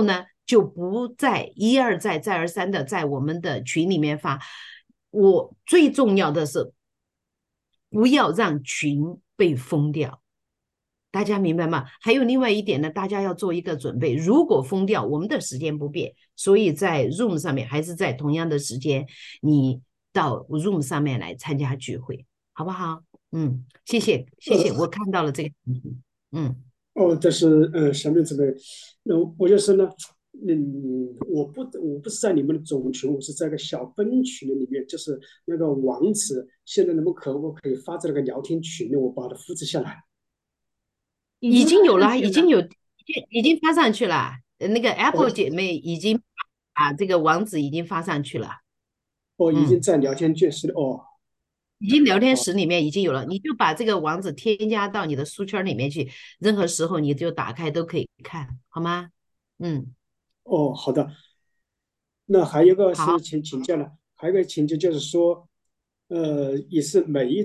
A: 就不再一而再再而三的在我们的群里面发。我最重要的是不要让群被封掉。大家明白吗？还有另外一点呢，大家要做一个准备。如果封掉，我们的时间不变，所以在 Zoom 上面还是在同样的时间，你到 Zoom 上面来参加聚会，好不好？谢谢，谢谢，我看到了这个问题。
C: 这是神秘姊妹，那我就是呢，我不是在你们的总群，我是在个小分群里面，就是那个网址，现在可不可以发在那个聊天群里，我把它复制下来。
A: 已
B: 已经发
A: 经有了，
B: 上去了。
A: 已经发上去了。那个
C: 哦
A: Apple 姐妹已经把这个网址已经发上去了。
C: 哦，已经
A: 嗯，
C: 在聊天室里哦。
A: 已经聊天
C: 好
A: 室里面已经有了，你就把这个网址添加到你的书圈里面去，任何时候你就打开都可以看，好吗？嗯，
C: 哦，好的。那还有一个是
A: 好，
C: 请教了，还有一个请求就是说，也是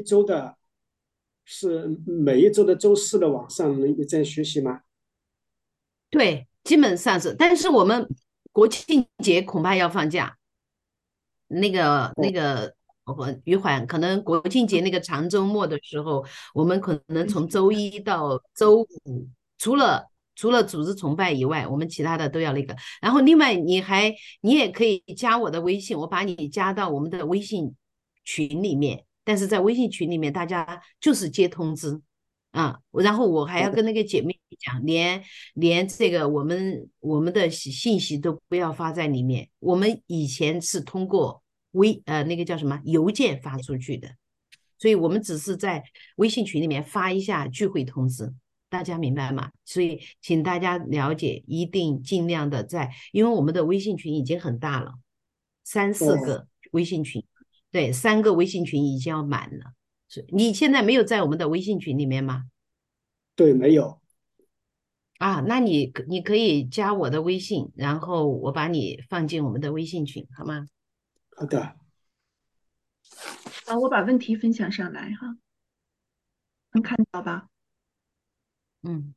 C: 每一周的周四的晚上也在学习吗？
A: 对，基本上是，但是我们国庆节恐怕要放假。那个
C: 哦
A: 那个，余缓，可能国庆节那个长周末的时候，我们可能从周一到周五，除了组织崇拜以外，我们其他的都要那个。然后另外你也可以加我的微信，我把你加到我们的微信群里面。但是在微信群里面，大家就是接通知啊，然后我还
C: 好的
A: 要跟那个姐妹讲，连这个我们的信息都不要发在里面。我们以前是通过那个叫什么邮件发出去的，所以我们只是在微信群里面发一下聚会通知，大家明白吗？所以请大家了解，一定尽量的因为我们的微信群已经很大了，三四
C: 哦，
A: 个微信群，对，3个微信群已经要满了。你现在没有在我们的微信群里面吗？
C: 对，没有。
A: 啊，那你可以加我的微信，然后我把你放进我们的微信群，好吗？
C: 好的。
B: 好，我把问题分享上来哈，能看到吧？
A: 嗯，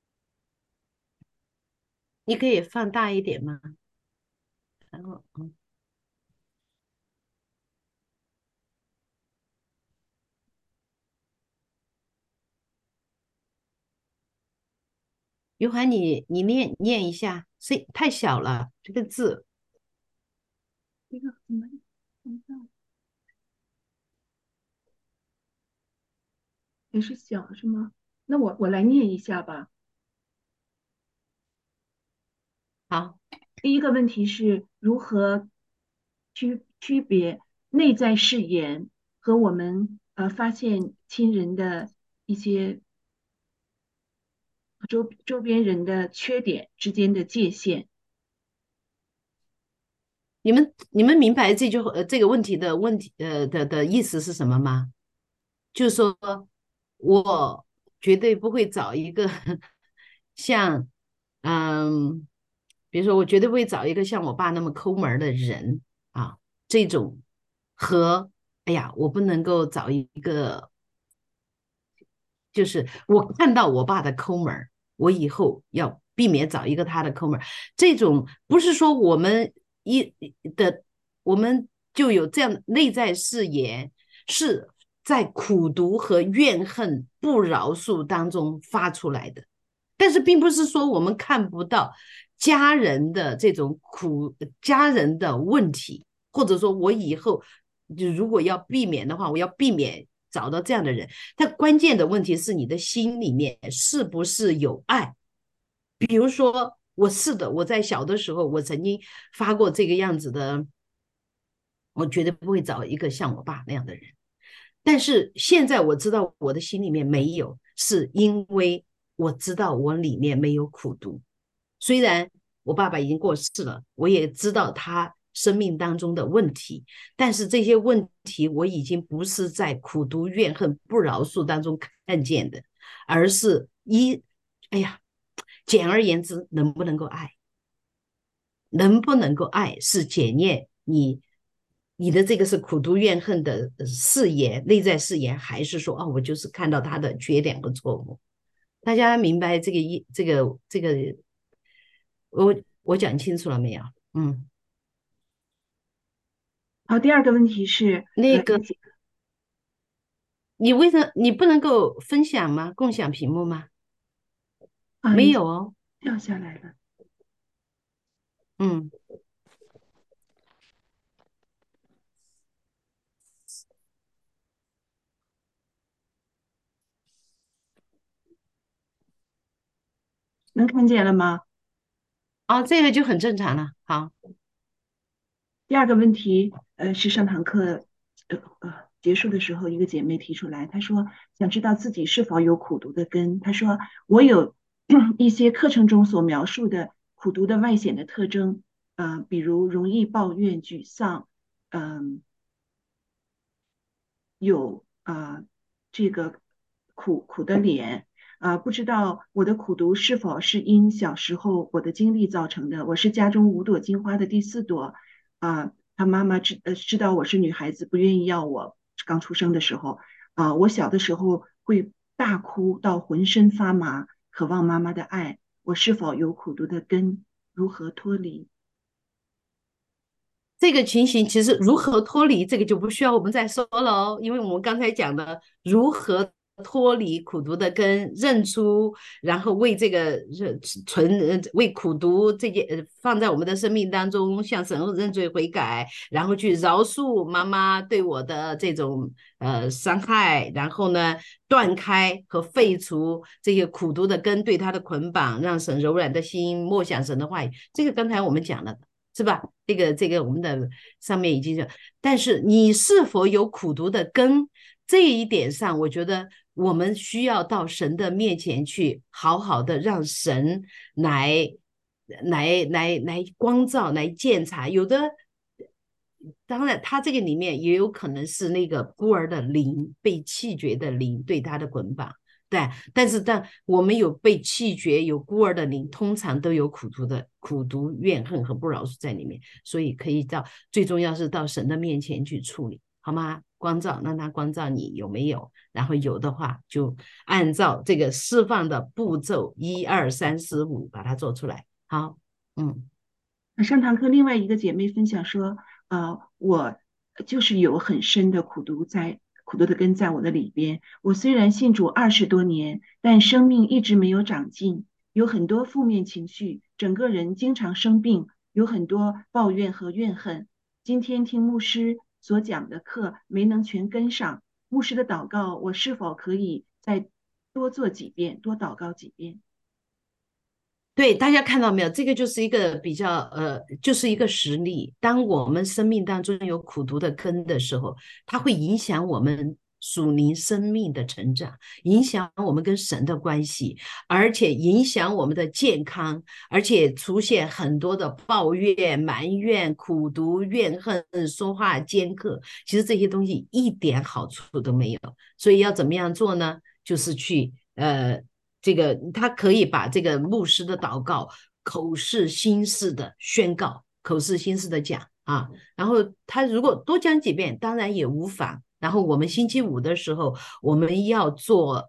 A: 你可以放大一点吗？然后余涵你念一下，太小了，这个字。
B: 这个怎么看到？也是小是吗？那我来念一下吧。
A: 好，
B: 第一个问题是如何区别内在誓言和我们发现亲人的一些周边人的缺点之间的界限。
A: 你们明白这个问题的意思是什么吗？就是说我绝对不会找一个像嗯，比如说我绝对不会找一个像我爸那么抠门儿的人啊，这种和哎呀，我不能够找一个，就是我看到我爸的抠门儿，我以后要避免找一个他的抠门儿。这种不是说一的我们就有这样内在誓言，是在苦读和怨恨、不饶恕当中发出来的。但是并不是说我们看不到家人的这种家人的问题，或者说我以后如果要避免的话，我要避免找到这样的人。但关键的问题是你的心里面是不是有爱？比如说，是的，我在小的时候，我曾经发过这个样子的，我绝对不会找一个像我爸那样的人。但是现在我知道我的心里面没有，是因为我知道我里面没有苦读。虽然我爸爸已经过世了，我也知道他生命当中的问题，但是这些问题我已经不是在苦读、怨恨、不饶恕当中看见的，而是哎呀，简而言之，能不能够爱？能不能够爱是检验你的这个是苦读怨恨的誓言，内在誓言，还是说我就是看到他的缺点和错误？大家明白这个我我讲清楚了没有？嗯，
B: 好，第二个问题是，
A: 那个你为什么你不能够分享吗？共享屏幕吗？
B: 已经
A: 没有哦。
B: 掉下来了，
A: 嗯，
B: 能看见了吗？
A: 哦，这个就很正常了。好，
B: 第二个问题，是上堂课，结束的时候，一个姐妹提出来，她说想知道自己是否有苦读的根。她说我有一些课程中所描述的苦读的外显的特征，比如容易抱怨、沮丧，嗯、有这个苦的脸。不知道我的苦读是否是因小时候我的经历造成的。我是家中五朵金花的第四朵。他妈妈知道我是女孩子，不愿意要我刚出生的时候。我小的时候会大哭到浑身发麻，渴望妈妈的爱。我是否有苦读的根？如何脱离？
A: 这个情形其实如何脱离，这个就不需要我们再说了哦，因为我们刚才讲的如何脱离苦毒的根，认出，然后为这个为苦毒这件放在我们的生命当中，向神认罪悔改，然后去饶恕妈妈对我的这种伤害，然后呢断开和废除这些苦毒的根对他的捆绑，让神柔软的心默想神的话语，这个刚才我们讲了。是吧？这个我们的上面已经讲，但是你是否有苦读的根，这一点上，我觉得我们需要到神的面前去，好好的让神来来光照，来鉴察。有的，当然，他这个里面也有可能是那个孤儿的灵，被弃绝的灵对他的捆绑。对，但是当我们有被弃绝、有孤儿的灵，通常都有苦毒、怨恨和不饶恕在里面，所以可以最重要是到神的面前去处理，好吗？光照，让他光照你有没有，然后有的话就按照这个释放的步骤1、2、3、4、5把它做出来。好，嗯。
B: 上堂课，另外一个姐妹分享说，我就是有很深的苦毒的根在我的里边。我虽然信主20多年，但生命一直没有长进，有很多负面情绪，整个人经常生病，有很多抱怨和怨恨。今天听牧师所讲的课没能全跟上，牧师的祷告，我是否可以再多做几遍，多祷告几遍？
A: 对，大家看到没有？这个就是一个比较就是一个实例。当我们生命当中有苦毒的根的时候，它会影响我们属灵生命的成长，影响我们跟神的关系，而且影响我们的健康，而且出现很多的抱怨、埋怨、苦毒、怨恨、说话尖刻。其实这些东西一点好处都没有。所以要怎么样做呢？就是去这个他可以把这个牧师的祷告口是心是的宣告，口是心是的讲啊。然后他如果多讲几遍，当然也无妨。然后我们星期五的时候，我们要做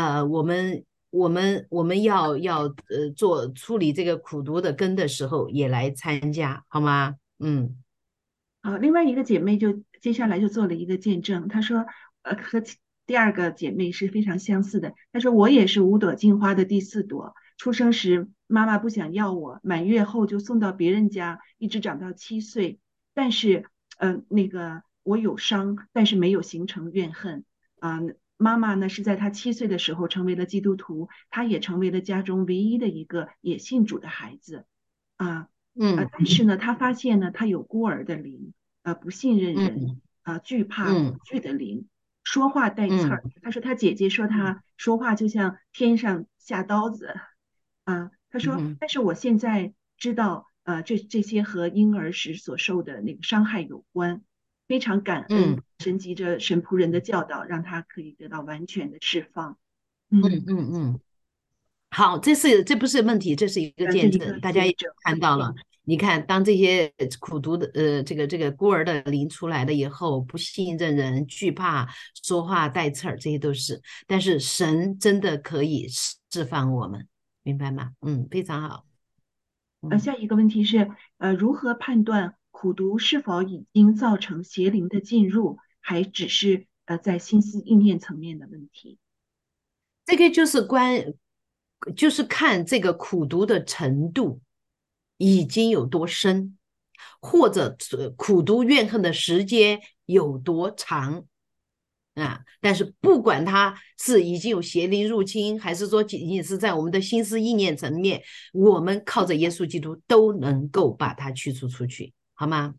A: 我们要做处理这个苦读的根的时候，也来参加，好吗？嗯。
B: 另外一个姐妹就接下来就做了一个见证，她说，和第二个姐妹是非常相似的。她说我也是五朵金花的第四朵，出生时妈妈不想要我，满月后就送到别人家，一直长到7岁。但是，那个我有伤，但是没有形成怨恨。啊、妈妈呢是在她7岁的时候成为了基督徒，她也成为了家中唯一的一个也信主的孩子。啊、但是呢，他发现呢，他有孤儿的灵，不信任人，
A: 嗯
B: 惧怕恐
A: 嗯
B: 惧的灵，说话带刺儿。
A: 嗯
B: 他说他姐姐说他说话就像天上下刀子。他说，
A: 嗯
B: 但是我现在知道，这些和婴儿时所受的那个伤害有关，非常感恩
A: 嗯
B: 神藉着神仆人的教导，让他可以得到完全的释放。
A: 嗯
B: 嗯，
A: 嗯嗯。好，这不是问题，这是一个
B: 这一个
A: 见证，大家也
B: 见证。
A: 看到了。你看，当这些苦读的这个孤儿的灵出来了以后，不信任人，惧怕，说话带刺儿，这些都是。但是神真的可以释放我们，明白吗？嗯，非常好。
B: 下一个问题是，如何判断苦读是否已经造成邪灵的进入，还只是在心思意念层面的问题？
A: 这个就是看这个苦读的程度已经有多深，或者苦读怨恨的时间有多长啊。但是不管他是已经有邪灵入侵，还是说仅仅是在我们的心思意念层面，我们靠着耶稣基督都能够把它驱除出去，好吗？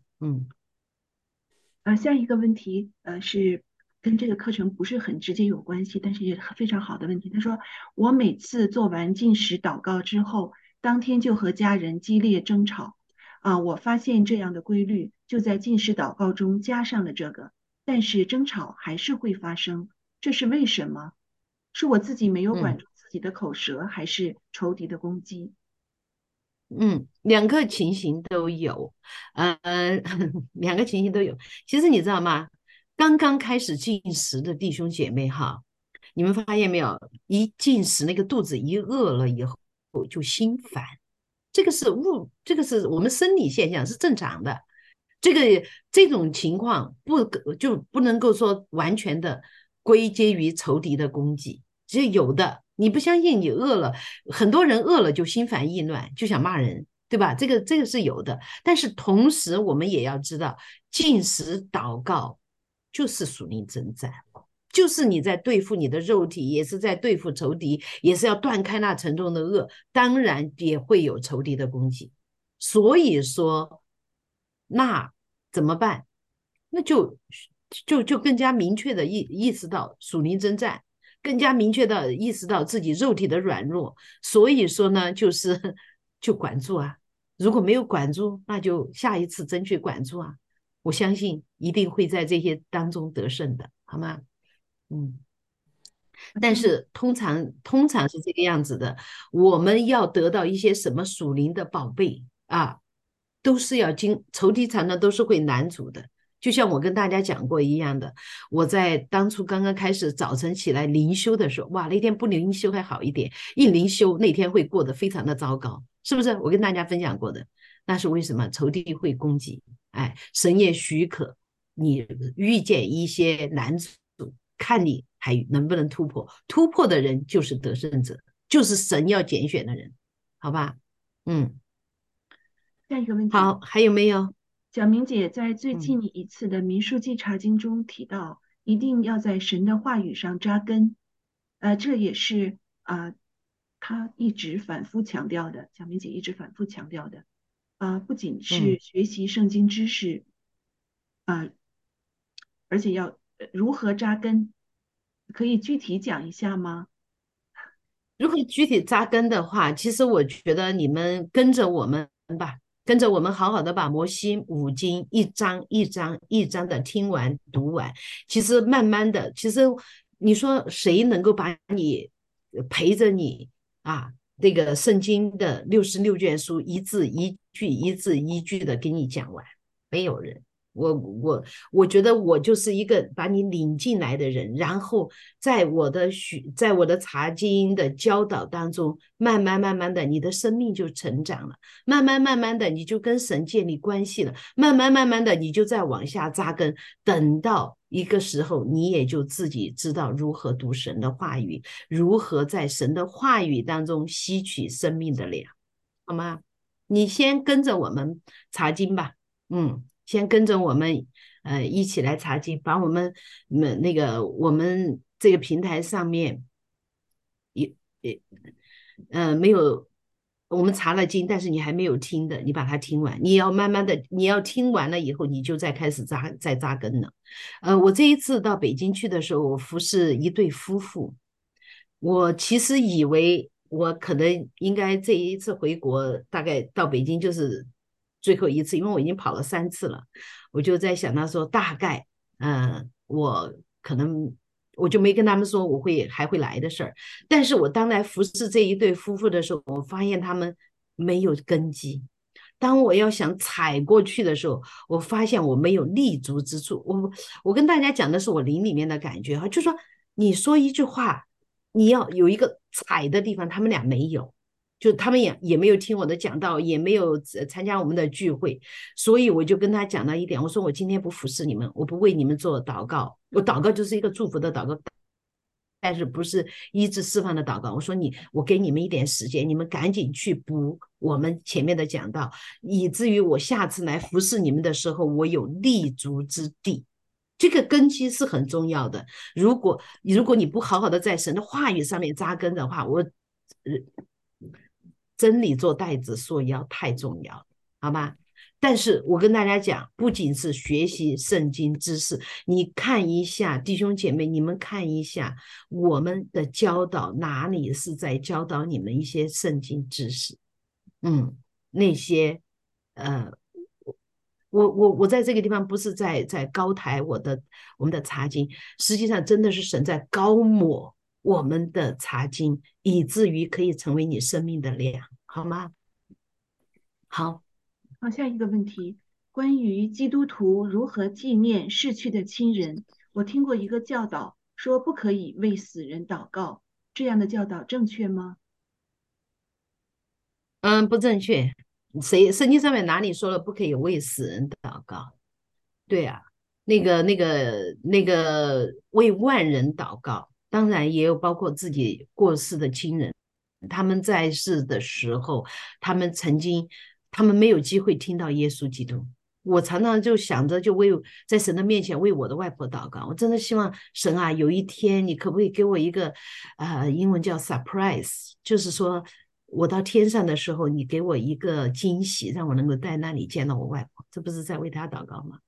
B: 下一个问题，是跟这个课程不是很直接有关系，但是也非常好的问题。他说，我每次做完禁食祷告之后，当天就和家人激烈争吵。我发现这样的规律，就在禁食祷告中加上了这个，但是争吵还是会发生，这是为什么？是我自己没有管
A: 嗯。
B: 住自己的口舌，还是仇敌的攻击？
A: 两个情形都有，呃，两个情形都有。其实你知道吗？刚刚开始进食的弟兄姐妹哈，你们发现没有？一进食那个肚子一饿了以后就心烦，这个是我们生理现象，是正常的。这种情况就不能够说完全的归结于仇敌的攻击，只有有的。你不相信，你饿了，很多人饿了就心烦意乱，就想骂人，对吧？这个是有的，但是同时我们也要知道，进食祷告就是属灵征战，就是你在对付你的肉体，也是在对付仇敌，也是要断开那沉重的恶，当然也会有仇敌的攻击。所以说，那怎么办？那就更加明确的意识到属灵征战，更加明确的意识到自己肉体的软弱。所以说呢，就管住啊。如果没有管住，那就下一次争取管住啊。我相信一定会在这些当中得胜的，好吗？嗯。但
B: 下一
A: 是通常是这个样子的，我们要得到一些什么属灵的宝贝啊，都是要经仇敌常常都是会难阻的。就像我跟大家讲过一样的，我在当初刚刚开始早晨起来灵修的时候，哇，那天不灵修还好一点，一灵修那天会过得非常的糟糕，是不是？我跟大家分享过的，那是为什么？仇敌会攻击，哎，神也许可你遇见一些难阻。看你还能不能突破，突破的人就是得胜者，就是神要拣选的人，好吧？嗯，
B: 下一个问题。
A: 好，还有没有？
B: 小明姐在最
A: 嗯
B: 近一次的民数记查经中提到，一定要在神的话语上扎根，这也是她一直反复强调的，小明姐一直反复强调的，不仅是
A: 嗯。
B: 学习圣经知识，啊、而且要如何扎根，可以具体讲一下吗？
A: 如果具体扎根的话，其实我觉得你们跟着我们吧，跟着我们好好的把摩西五经一章一章一章的听完读完。其实慢慢的，其实你说谁能够把你陪着你啊？这个圣经的66卷书一字一句一字一句的给你讲完，没有人。我觉得我就是一个把你领进来的人，然后在我的查经的教导当中，慢慢的，你的生命就成长了，慢慢的，你就跟神建立关系了，慢慢的，你就再往下扎根，等到一个时候，你也就自己知道如何读神的话语，如何在神的话语当中吸取生命的粮，好吗？你先跟着我们查经吧。先跟着我们一起来查经，把我们这个平台上面也没有我们查了经，但是你还没有听的，你把它听完，你要慢慢的，你要听完了以后，你就再开始再扎根了。我这一次到北京去的时候，我服侍一对夫妇，我其实以为我可能应该这一次回国，大概到北京就是最后一次，因为我已经跑了3次了，我就在想到说，大概，我可能我就没跟他们说我还会来的事儿，但是我当来服侍这一对夫妇的时候，我发现他们没有根基。当我要想踩过去的时候，我发现我没有立足之处。我跟大家讲的是我灵里面的感觉哈，就说你说一句话，你要有一个踩的地方，他们俩没有。 就他们也没有听我的讲道，也没有参加我们的聚会，所以我就跟他讲了一点，我说我今天不服侍你们，我不为你们做祷告，我祷告就是一个祝福的祷告，但是不是医治释放的祷告。我说我给你们一点时间，你们赶紧去补我们前面的讲道，以至于我下次来服侍你们的时候，我有立足之地。这个根基是很重要的。如果你不好好的在神的话语上面扎根的话，真理做带子束腰太重要了，好吗？但是我跟大家讲，不仅是学习圣经知识，你看一下弟兄姐妹，你们看一下我们的教导哪里是在教导你们一些圣经知识。那些我在这个地方不是在高抬我们的查经，实际上真的是神在高抹我们的查经，以至于可以成为你生命的粮，好吗？好，
B: 下一个问题，关于基督徒如何纪念逝去的亲人，我听过一个教导，说不可以为死人祷告，这样的教导正确吗？
A: 不正确。圣经上面哪里说了不可以为死人祷告？对啊，那个为万人祷告，当然也有包括自己过世的亲人，他们在世的时候，他们没有机会听到耶稣基督。我常常就想着，就在神的面前为我的外婆祷告。我真的希望神啊，有一天你可不可以给我一个英文叫 surprise，就是说我到天上的时候，你给我一个惊喜，让我能够在那里见到我外婆。这不是在为她祷告吗？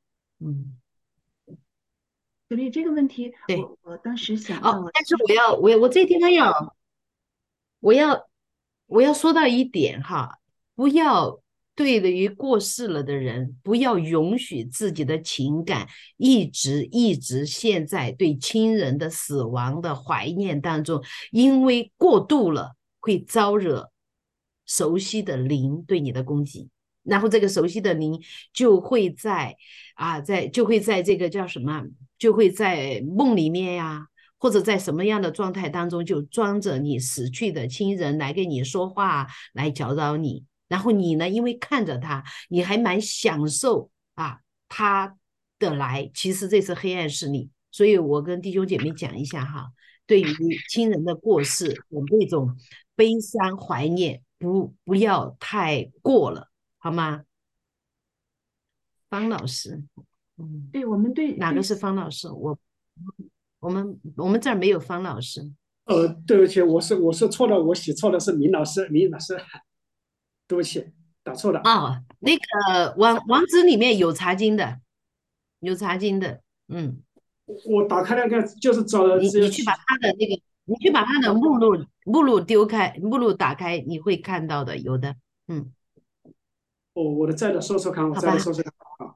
B: 所以这个问题，
A: 对。
B: 我当时想到，
A: 但是我这地方我要我要说到一点哈，不要对于过世了的人，不要允许自己的情感一直陷在对亲人的死亡的怀念当中，因为过度了会招惹熟悉的灵对你的攻击。然后这个熟悉的灵就会就会在这个叫什么，就会在梦里面呀，或者在什么样的状态当中，就装着你死去的亲人来跟你说话，来搅扰你。然后你呢，因为看着他，你还蛮享受他的来，其实这是黑暗势力。所以我跟弟兄姐妹讲一下哈，对于亲人的过世，我们这种悲伤怀念，不要太过了。好吗？方老师，
B: 对我们
A: 哪个是方老师？我们这儿没有方老师。
C: 对不起，我是错了，我写错了，是明老师，明老师，对不起，打错了。
A: 哦，那个网址里面有查经的，有查经的。
C: 我打开那个，就是找了只有
A: 你去把他的那个，你去把他的目录丢开，目录打开，你会看到的，有的。
C: 我的再来说说看，我
A: 好吧。
C: 再来说说看啊。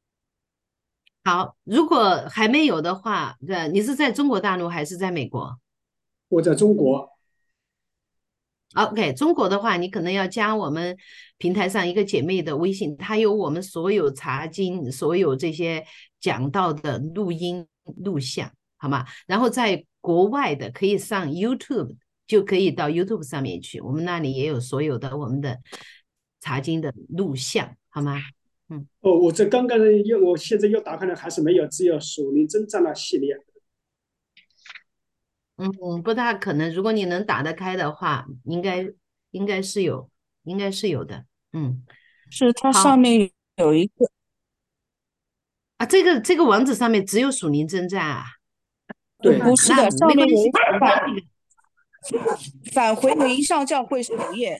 A: 好，如果还没有的话，你是在中国大陆还是在美国
C: 我在中国。
A: ？OK，中国的话，你可能要加我们平台上一个姐妹的微信，她有我们所有查经、所有这些讲到的录音录像，好吗？然后在国外的可以上 YouTube，就可以到 YouTube 上面去，我们那里也有所有的我们的查经的录像，好吗？
C: 我这刚刚我现在又打开了，还是没有，只有属灵征战的系列。
A: 不大可能。如果你能打得开的话，应该是有，应该是有的。
D: 是它上
A: 好
D: 面有一个，
A: 啊，这个网址上面只有属灵征战啊。
C: 对，
A: 那
D: 不是的，上
A: 没关系。
D: 面有一个返回灵上教会首页。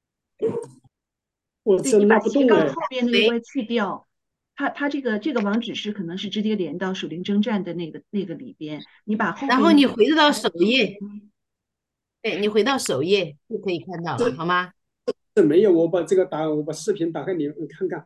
B: 对，
C: 我真
B: 你把斜杠
C: 拉不动哎。
B: 后边那个关去掉，它这个网址是可能是直接连到属灵征战的那个里边，你把后
A: 然后你
B: 边那个
A: 回到首页，对，你回到首页就可以看到了，好吗？
C: 这没有，我把视频打开，你看看。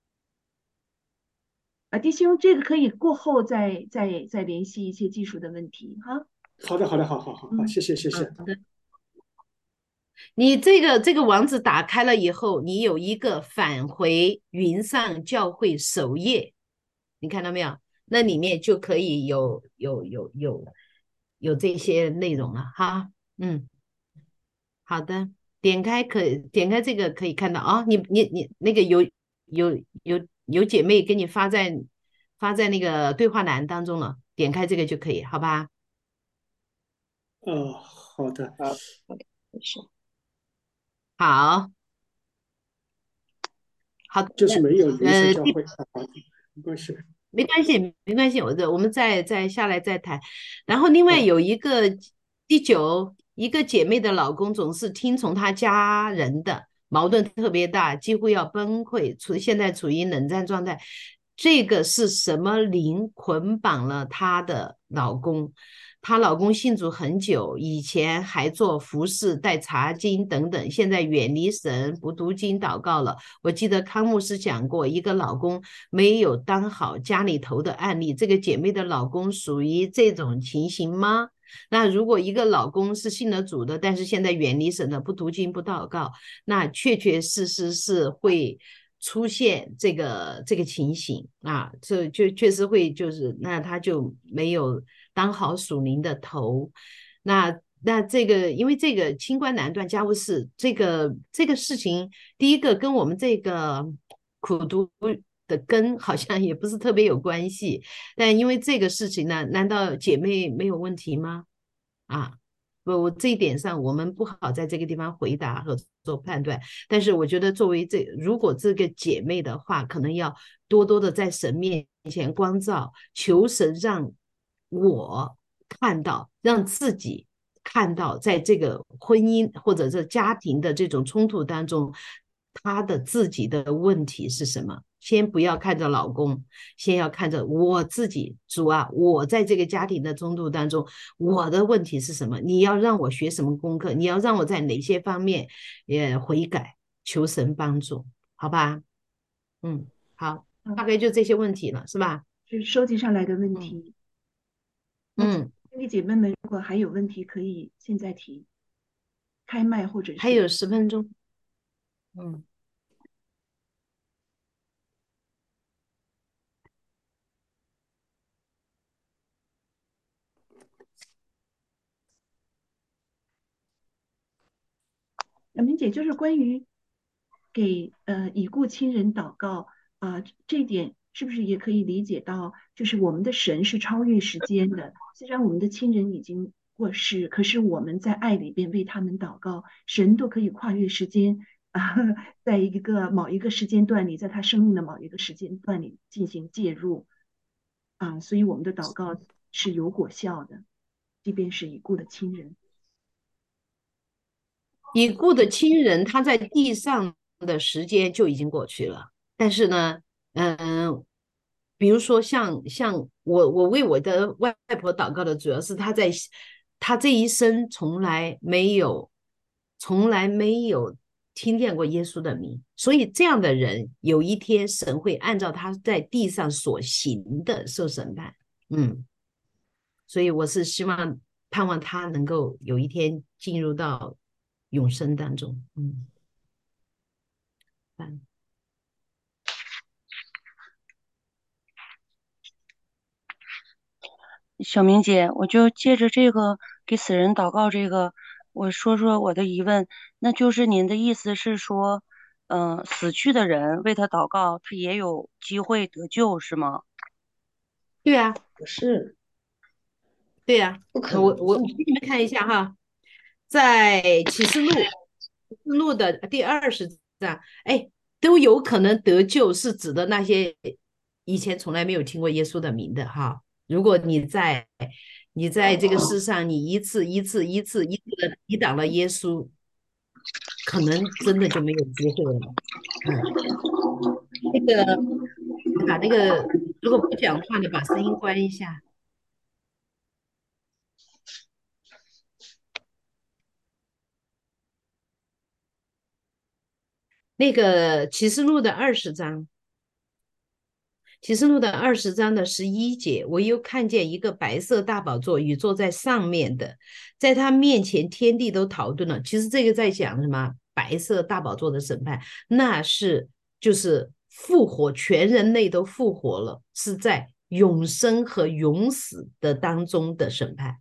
B: 弟兄，这个可以过后再联系一些技术的问题哈。
C: 好的，好的，好好好好，谢谢谢谢。
A: 好的。你这个网址打开了以后，你有一个返回云上教会首页，你看到没有？那里面就可以有这些内容了哈。好的。 点开这个可以看到啊，你那个有姐妹给你发在那个对话栏当中了，点开这个就可以，好吧？
C: 好的。
D: 好，是
A: 好，好的，
C: 就是没有原生教
A: 第
C: 会。好，没关系。
A: 没关系，没关系，我们再下来再谈。然后另外
C: 好，
A: 有一个一个姐妹的老公总是听从她家人的，矛盾特别大，几乎要崩溃，现在处于冷战状态。这个是什么灵捆绑了她的老公？她老公信主很久，以前还做服饰、带茶经等等，现在远离神，不读经祷告了。我记得康牧师讲过，一个老公没有当好家里头的案例，这个姐妹的老公属于这种情形吗？那如果一个老公是信了主的，但是现在远离神的，不读经不祷告，那确确实实是会出现这个情形啊，这就确实会就是那他就没有当好属灵的头，那这个，因为这个清官难断家务事，这个事情，第一个跟我们这个苦读的根好像也不是特别有关系，但因为这个事情呢，难道姐妹没有问题吗？啊，不，这一点上我们不好在这个地方回答和做判断。但是我觉得，作为如果这个姐妹的话，可能要多多的在神面前光照，求神让我看到，让自己看到，在这个婚姻或者是家庭的这种冲突当中，他的自己的问题是什么？先不要看着老公，先要看着我自己。主啊，我在这个家庭的冲突当中，我的问题是什么？你要让我学什么功课？你要让我在哪些方面也悔改，求神帮助，好吧？好，大概就这些问题了，是吧？
B: 是收集上来的问
A: 嗯
B: 题。那
A: 嗯，
B: 兄弟姐妹们，如果还有问题，可以现在提，开麦或者是
A: 还有10分钟。嗯。
B: 明姐，就是关于给已故亲人祷告这一点是不是也可以理解到，就是我们的神是超越时间的。虽然我们的亲人已经过世，可是我们在爱里边为他们祷告，神都可以跨越时间啊，在某一个时间段里，在他生命的某一个时间段里进行介入所以我们的祷告是有果效的，即便是已故的亲人。
A: 已故的亲人他在地上的时间就已经过去了，但是呢，比如说像我为我的外婆祷告的，主要是他这一生从来没有听见过耶稣的名，所以这样的人有一天神会按照他在地上所行的受审判。所以我是希望盼望他能够有一天进入到永生当中。嗯，
E: 小明姐，我就借着这个给死人祷告这个，我说说我的疑问，那就是您的意思是说，死去的人为他祷告，他也有机会得救，是吗？
A: 对啊，
F: 不是，
A: 对呀，
F: 不可能。
A: 我给你们看一下哈，在启示录的第20章，哎，都有可能得救，是指的那些以前从来没有听过耶稣的名的哈。如果你在这个世上，你一次的抵挡了耶稣，可能真的就没有机会了。那个把那个如果不讲话的，把声音关一下。那个启示录的二十章，启示录的20章的11节，我又看见一个白色大宝座与坐在上面的，在他面前天地都逃遁了。其实这个在讲什么？白色大宝座的审判，那是就是复活，全人类都复活了，是在永生和永死的当中的审判。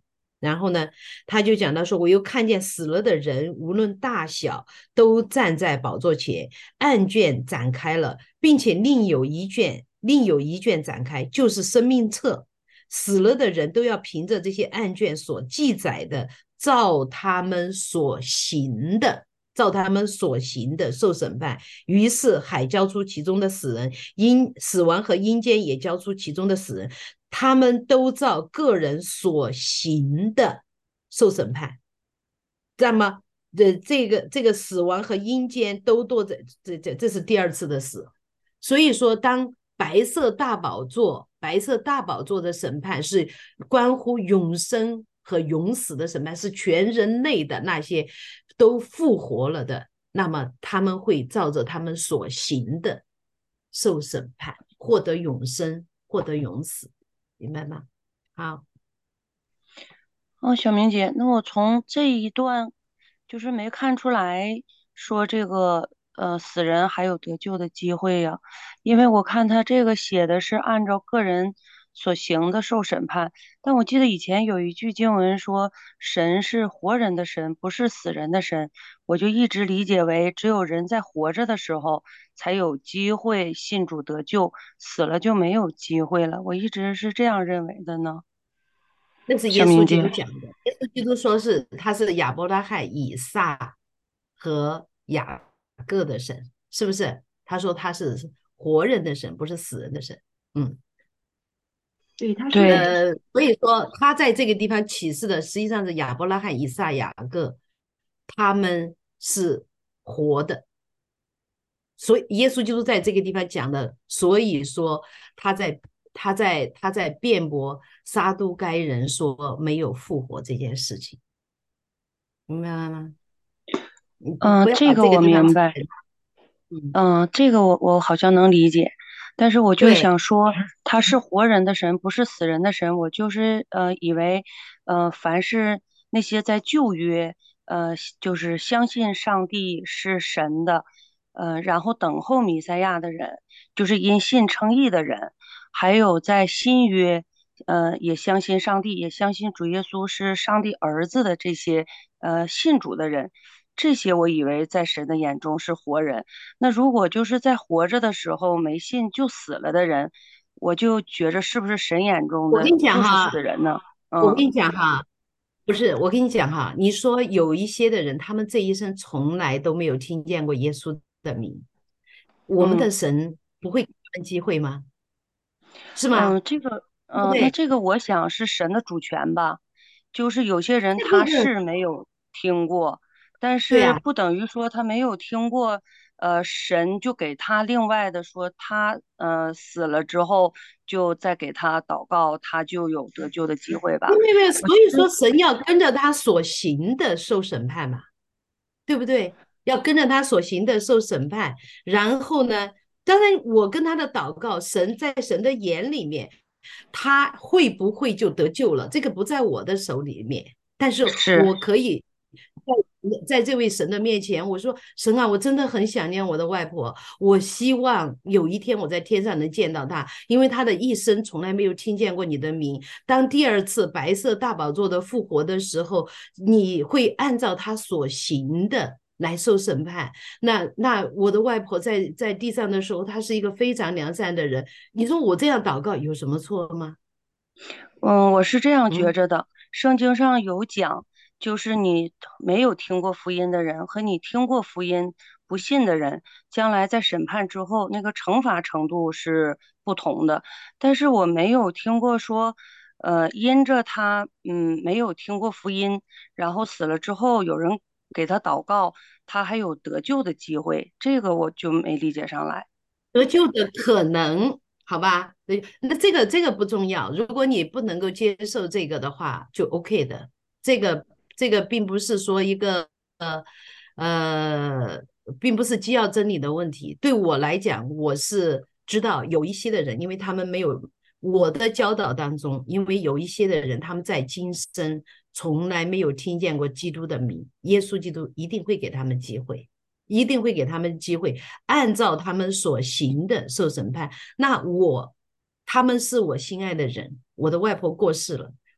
A: 然后呢，他就讲到说，我又看见死了的人，无论大小，都站在宝座前，案卷展开了，并且另有一卷展开，就是生命册。死了的人都要凭着这些案卷所记载的，照他们所行的。照他们所行的受审判，于是海交出其中的死人，死亡和阴间也交出其中的死人，他们都照个人所行的受审判。那么这个死亡和阴间都堕在这是第二次的死。所以说，当白色大宝座的审判是关乎永生和永死的审判，是全人类的那些都复活了的，那么他们会照着他们所行的受审判，获得永生，获得永死，明白吗？好。
E: 哦，小明姐，那我从这一段就是没看出来说这个死人还有得救的机会呀，因为我看他这个写的是按照个人所行的受审判，但我记得以前有一句经文说神是活人的神，不是死人的神，我就一直理解为只有人在活着的时候才有机会信主得救，死了就没有机会了，我一直是这样认为的呢，
A: 那是耶稣基督
E: 小明姐。
A: 讲的。耶稣基督说他是亚伯拉罕、以撒和雅各的神，是不是？他说他是活人的神，不是死人的神。嗯，
B: 对，他是
E: 对，
A: 所以说他在这个地方启示的实际上是亚伯拉罕、以撒、雅各，他们是活的。所以耶稣基督在这个地方讲的，所以说他在辩驳撒都该人说没有复活这件事情，明白吗？你不要把
E: 这个我
A: 这个地方
E: 明白。
A: 嗯，
E: 这个我好像能理解，但是我就
A: 对，
E: 想说，他是活人的神，不是死人的神。我就是以为，凡是那些在旧约，就是相信上帝是神的，然后等候弥赛亚的人，就是因信称义的人，还有在新约，也相信上帝，也相信主耶稣是上帝儿子的这些信主的人。这些我以为在神的眼中是活人，那如果就是在活着的时候没信就死了的人，我就觉着是不是神眼中
A: 我跟你讲
E: 就是
A: 哈，
E: 死人呢？
A: 我跟你讲哈，不是，我跟你讲哈，你说有一些的人，他们这一生从来都没有听见过耶稣的名，我们
E: 嗯
A: 的神不会给他们机会吗？是吗？
E: 嗯，那
A: 对不对？
E: 这个我想是神的主权吧，就是有些人他
A: 这个
E: 是没有听过，但
A: 对呀、
E: 是不等于说他没有听过，神就给他另外的说他死了之后就再给他祷告，他就有得救的机会吧。
A: 没有，
E: 我觉得
A: 所以说神要跟着他所行的受审判嘛，对不对？要跟着他所行的受审判，然后呢，当然我跟他的祷告，神在神的眼里面，他会不会就得救了？这个不在我的手里面，但是
E: 是。
A: 我可以在这位神的面前，我说神啊，我真的很想念我的外婆，我希望有一天我在天上能见到她，因为她的一生从来没有听见过你的名。当第二次白色大宝座的复活的时候，你会按照他所行的来受审判。那我的外婆在地上的时候，她是一个非常良善的人。你说我这样祷告有什么错吗？
E: 我是这样觉
A: 嗯，
E: 着的。圣经上有讲，就是你没有听过福音的人和你听过福音不信的人，将来在审判之后，那个惩罚程度是不同的。但是我没有听过说，因着他没有听过福音，然后死了之后有人给他祷告，他还有得救的机会，这个我就没理解上来。
A: 得救的可能，好吧？那这个不重要。如果你不能够接受这个的话，就 OK 的。这个并不是说一个呃，并不是基要真理的问题。对我来讲，我是知道有一些的人，因为他们没有我的教导当中，因为有一些的人他们在今生从来没有听见过基督的名，耶稣基督一定会给他们机会。一定会给他们机会，按照他们所行的受审判。那他们是我心爱的人，我的外婆过世了，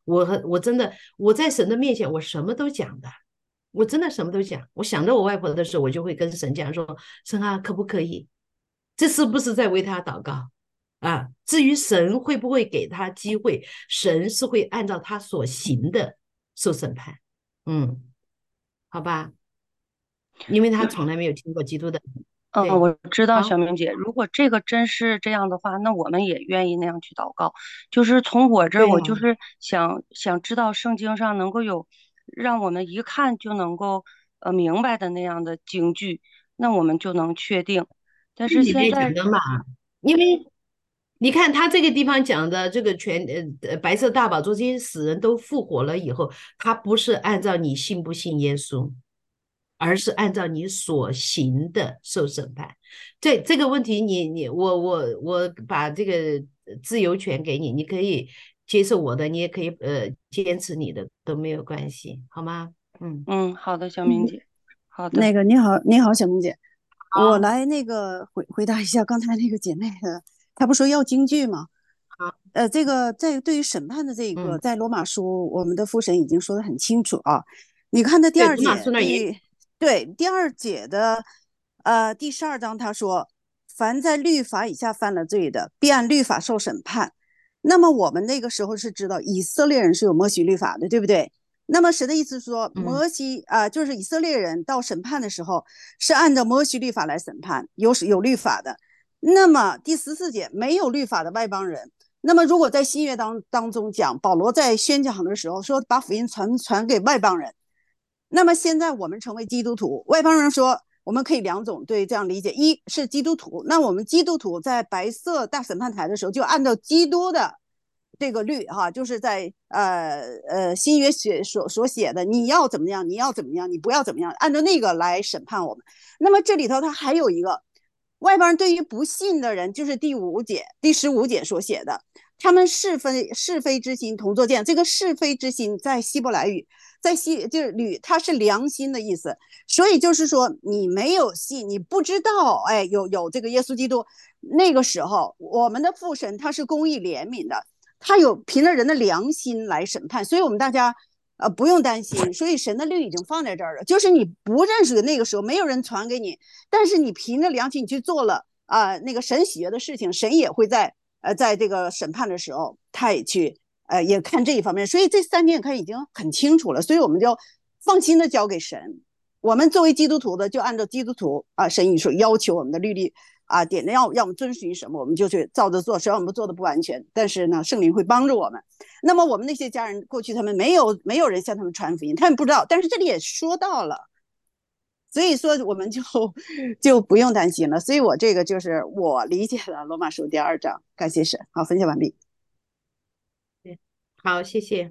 A: 我真的我在神的面前，我什么都讲的，我真的什么都讲。我想到我外婆的时候，我就会跟神讲说：神啊，可不可以？这是不是在为他祷告啊？至于神会不会给他机会，神是会按照他所行的受审判。好吧，因为他从来没有听过基督的。对，
E: 我知道小
A: 好，
E: 明姐，如果这个真是这样的话，那我们也愿意那样去祷告。就是从我这儿，
A: 对呀、
E: 我就是想知道圣经上能够有让我们一看就能够明白的那样的经句，那我们就能确定。但是
A: 里面讲
E: 现在，
A: 的嘛，因为你看他这个地方讲的这个白色大宝座这些死人都复活了以后，他不是按照你信不信耶稣，而是按照你所行的受审判。这个问题我把这个自由权给你，你可以接受我的，你也可以坚持你的都没有关系，好吗？嗯，
E: 好的，小明
F: 嗯，
E: 姐，好的，
F: 那个你好，小萌姐，我
A: 好，
F: 来那个回答一下刚才那个姐妹的，她不说要京剧吗？
A: 好，
F: 这个在对于审判的这一个，
A: 嗯，
F: 在罗马书，我们的父神已经说的很清楚啊。你看他第
A: 对，罗马书
F: 二节，
A: 那也有，
F: 对第二节的第12章，他说，凡在律法以下犯了罪的，必按律法受审判。那么我们那个时候是知道以色列人是有摩西律法的，对不对？那么神的意思是说，
A: 嗯。
F: 摩西就是以色列人到审判的时候是按照摩西律法来审判，有律法的。那么第14节没有律法的外邦人，那么如果在新约当中讲，保罗在宣讲的时候说把福音传给外邦人，那么现在我们成为基督徒，外邦人说我们可以两种对这样理解：一是基督徒，那我们基督徒在白色大审判台的时候就按照基督的这个律哈，就是在新约所写的，你要怎么样，你要怎么样，你不要怎么样，按照那个来审判我们。那么这里头它还有一个外邦人对于不信的人，就是第15节所写的，他们是非之心同作贱。这个是非之心在希伯来语，就是它是良心的意思。所以就是说，你没有信，你不知道，哎，有这个耶稣基督。那个时候，我们的父神他是公义怜悯的，他有凭着人的良心来审判，所以我们大家不用担心。所以神的律已经放在这儿了，就是你不认识的那个时候，没有人传给你，但是你凭着良心你去做了那个神喜悦的事情，神也会在这个审判的时候，他也去也看这一方面。所以这3点看已经很清楚了，所以我们就放心的交给神。我们作为基督徒的，就按照基督徒神所要求我们的律例点的要我们遵循什么，我们就去照着做。虽然我们做的不完全，但是呢，圣灵会帮助我们。那么我们那些家人过去他们没有人向他们传福音，他们不知道，但是这里也说到了，所以说我们就不用担心了。所以我这个就是我理解的罗马书第2章。感谢神，好，分享完毕。
A: 对，好，谢谢。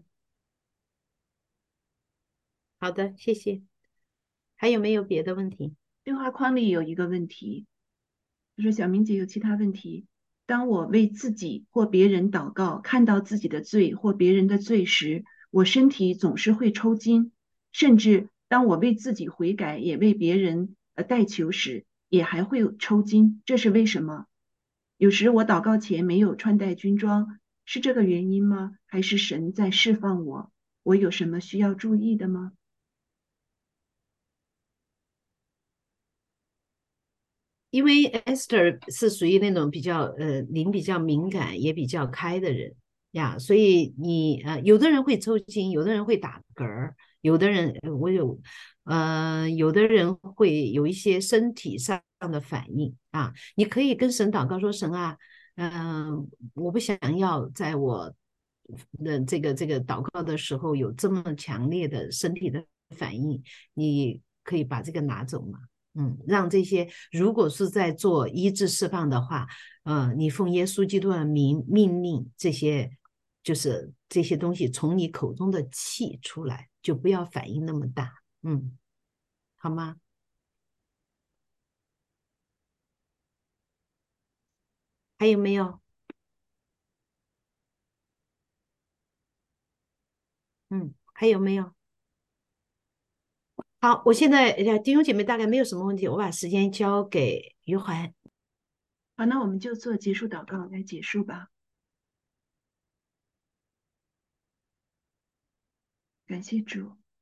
A: 好的，谢谢。还有没有别的问题？
B: 对话框里有一个问题，就是小明姐有其他问题。当我为自己或别人祷告，看到自己的罪或别人的罪时，我身体总是会抽筋，甚至当我为自己悔改，也为别人代求时，也还会有抽筋。这是为什么？有时我祷告前没有穿戴军装，是这个原因吗？还是神在释放我？我有什么需要注意的吗？
A: 因为 Esther 是属于那种比较灵比较敏感也比较开的人呀，所以你有的人会抽筋，有的人会打嗝有的人有的人会有一些身体上的反应啊，你可以跟神祷告说神啊，我不想要在我的这个祷告的时候有这么强烈的身体的反应，你可以把这个拿走吗？让这些如果是在做医治释放的话，你奉耶稣基督的命令，这些就是这些东西从你口中的气出来，就不要反应那么大，好吗？还有没有？还有没有？好，我现在弟兄姐妹大概没有什么问题，我把时间交给于怀。
B: 好，那我们就做结束祷告来结束吧。 感谢主。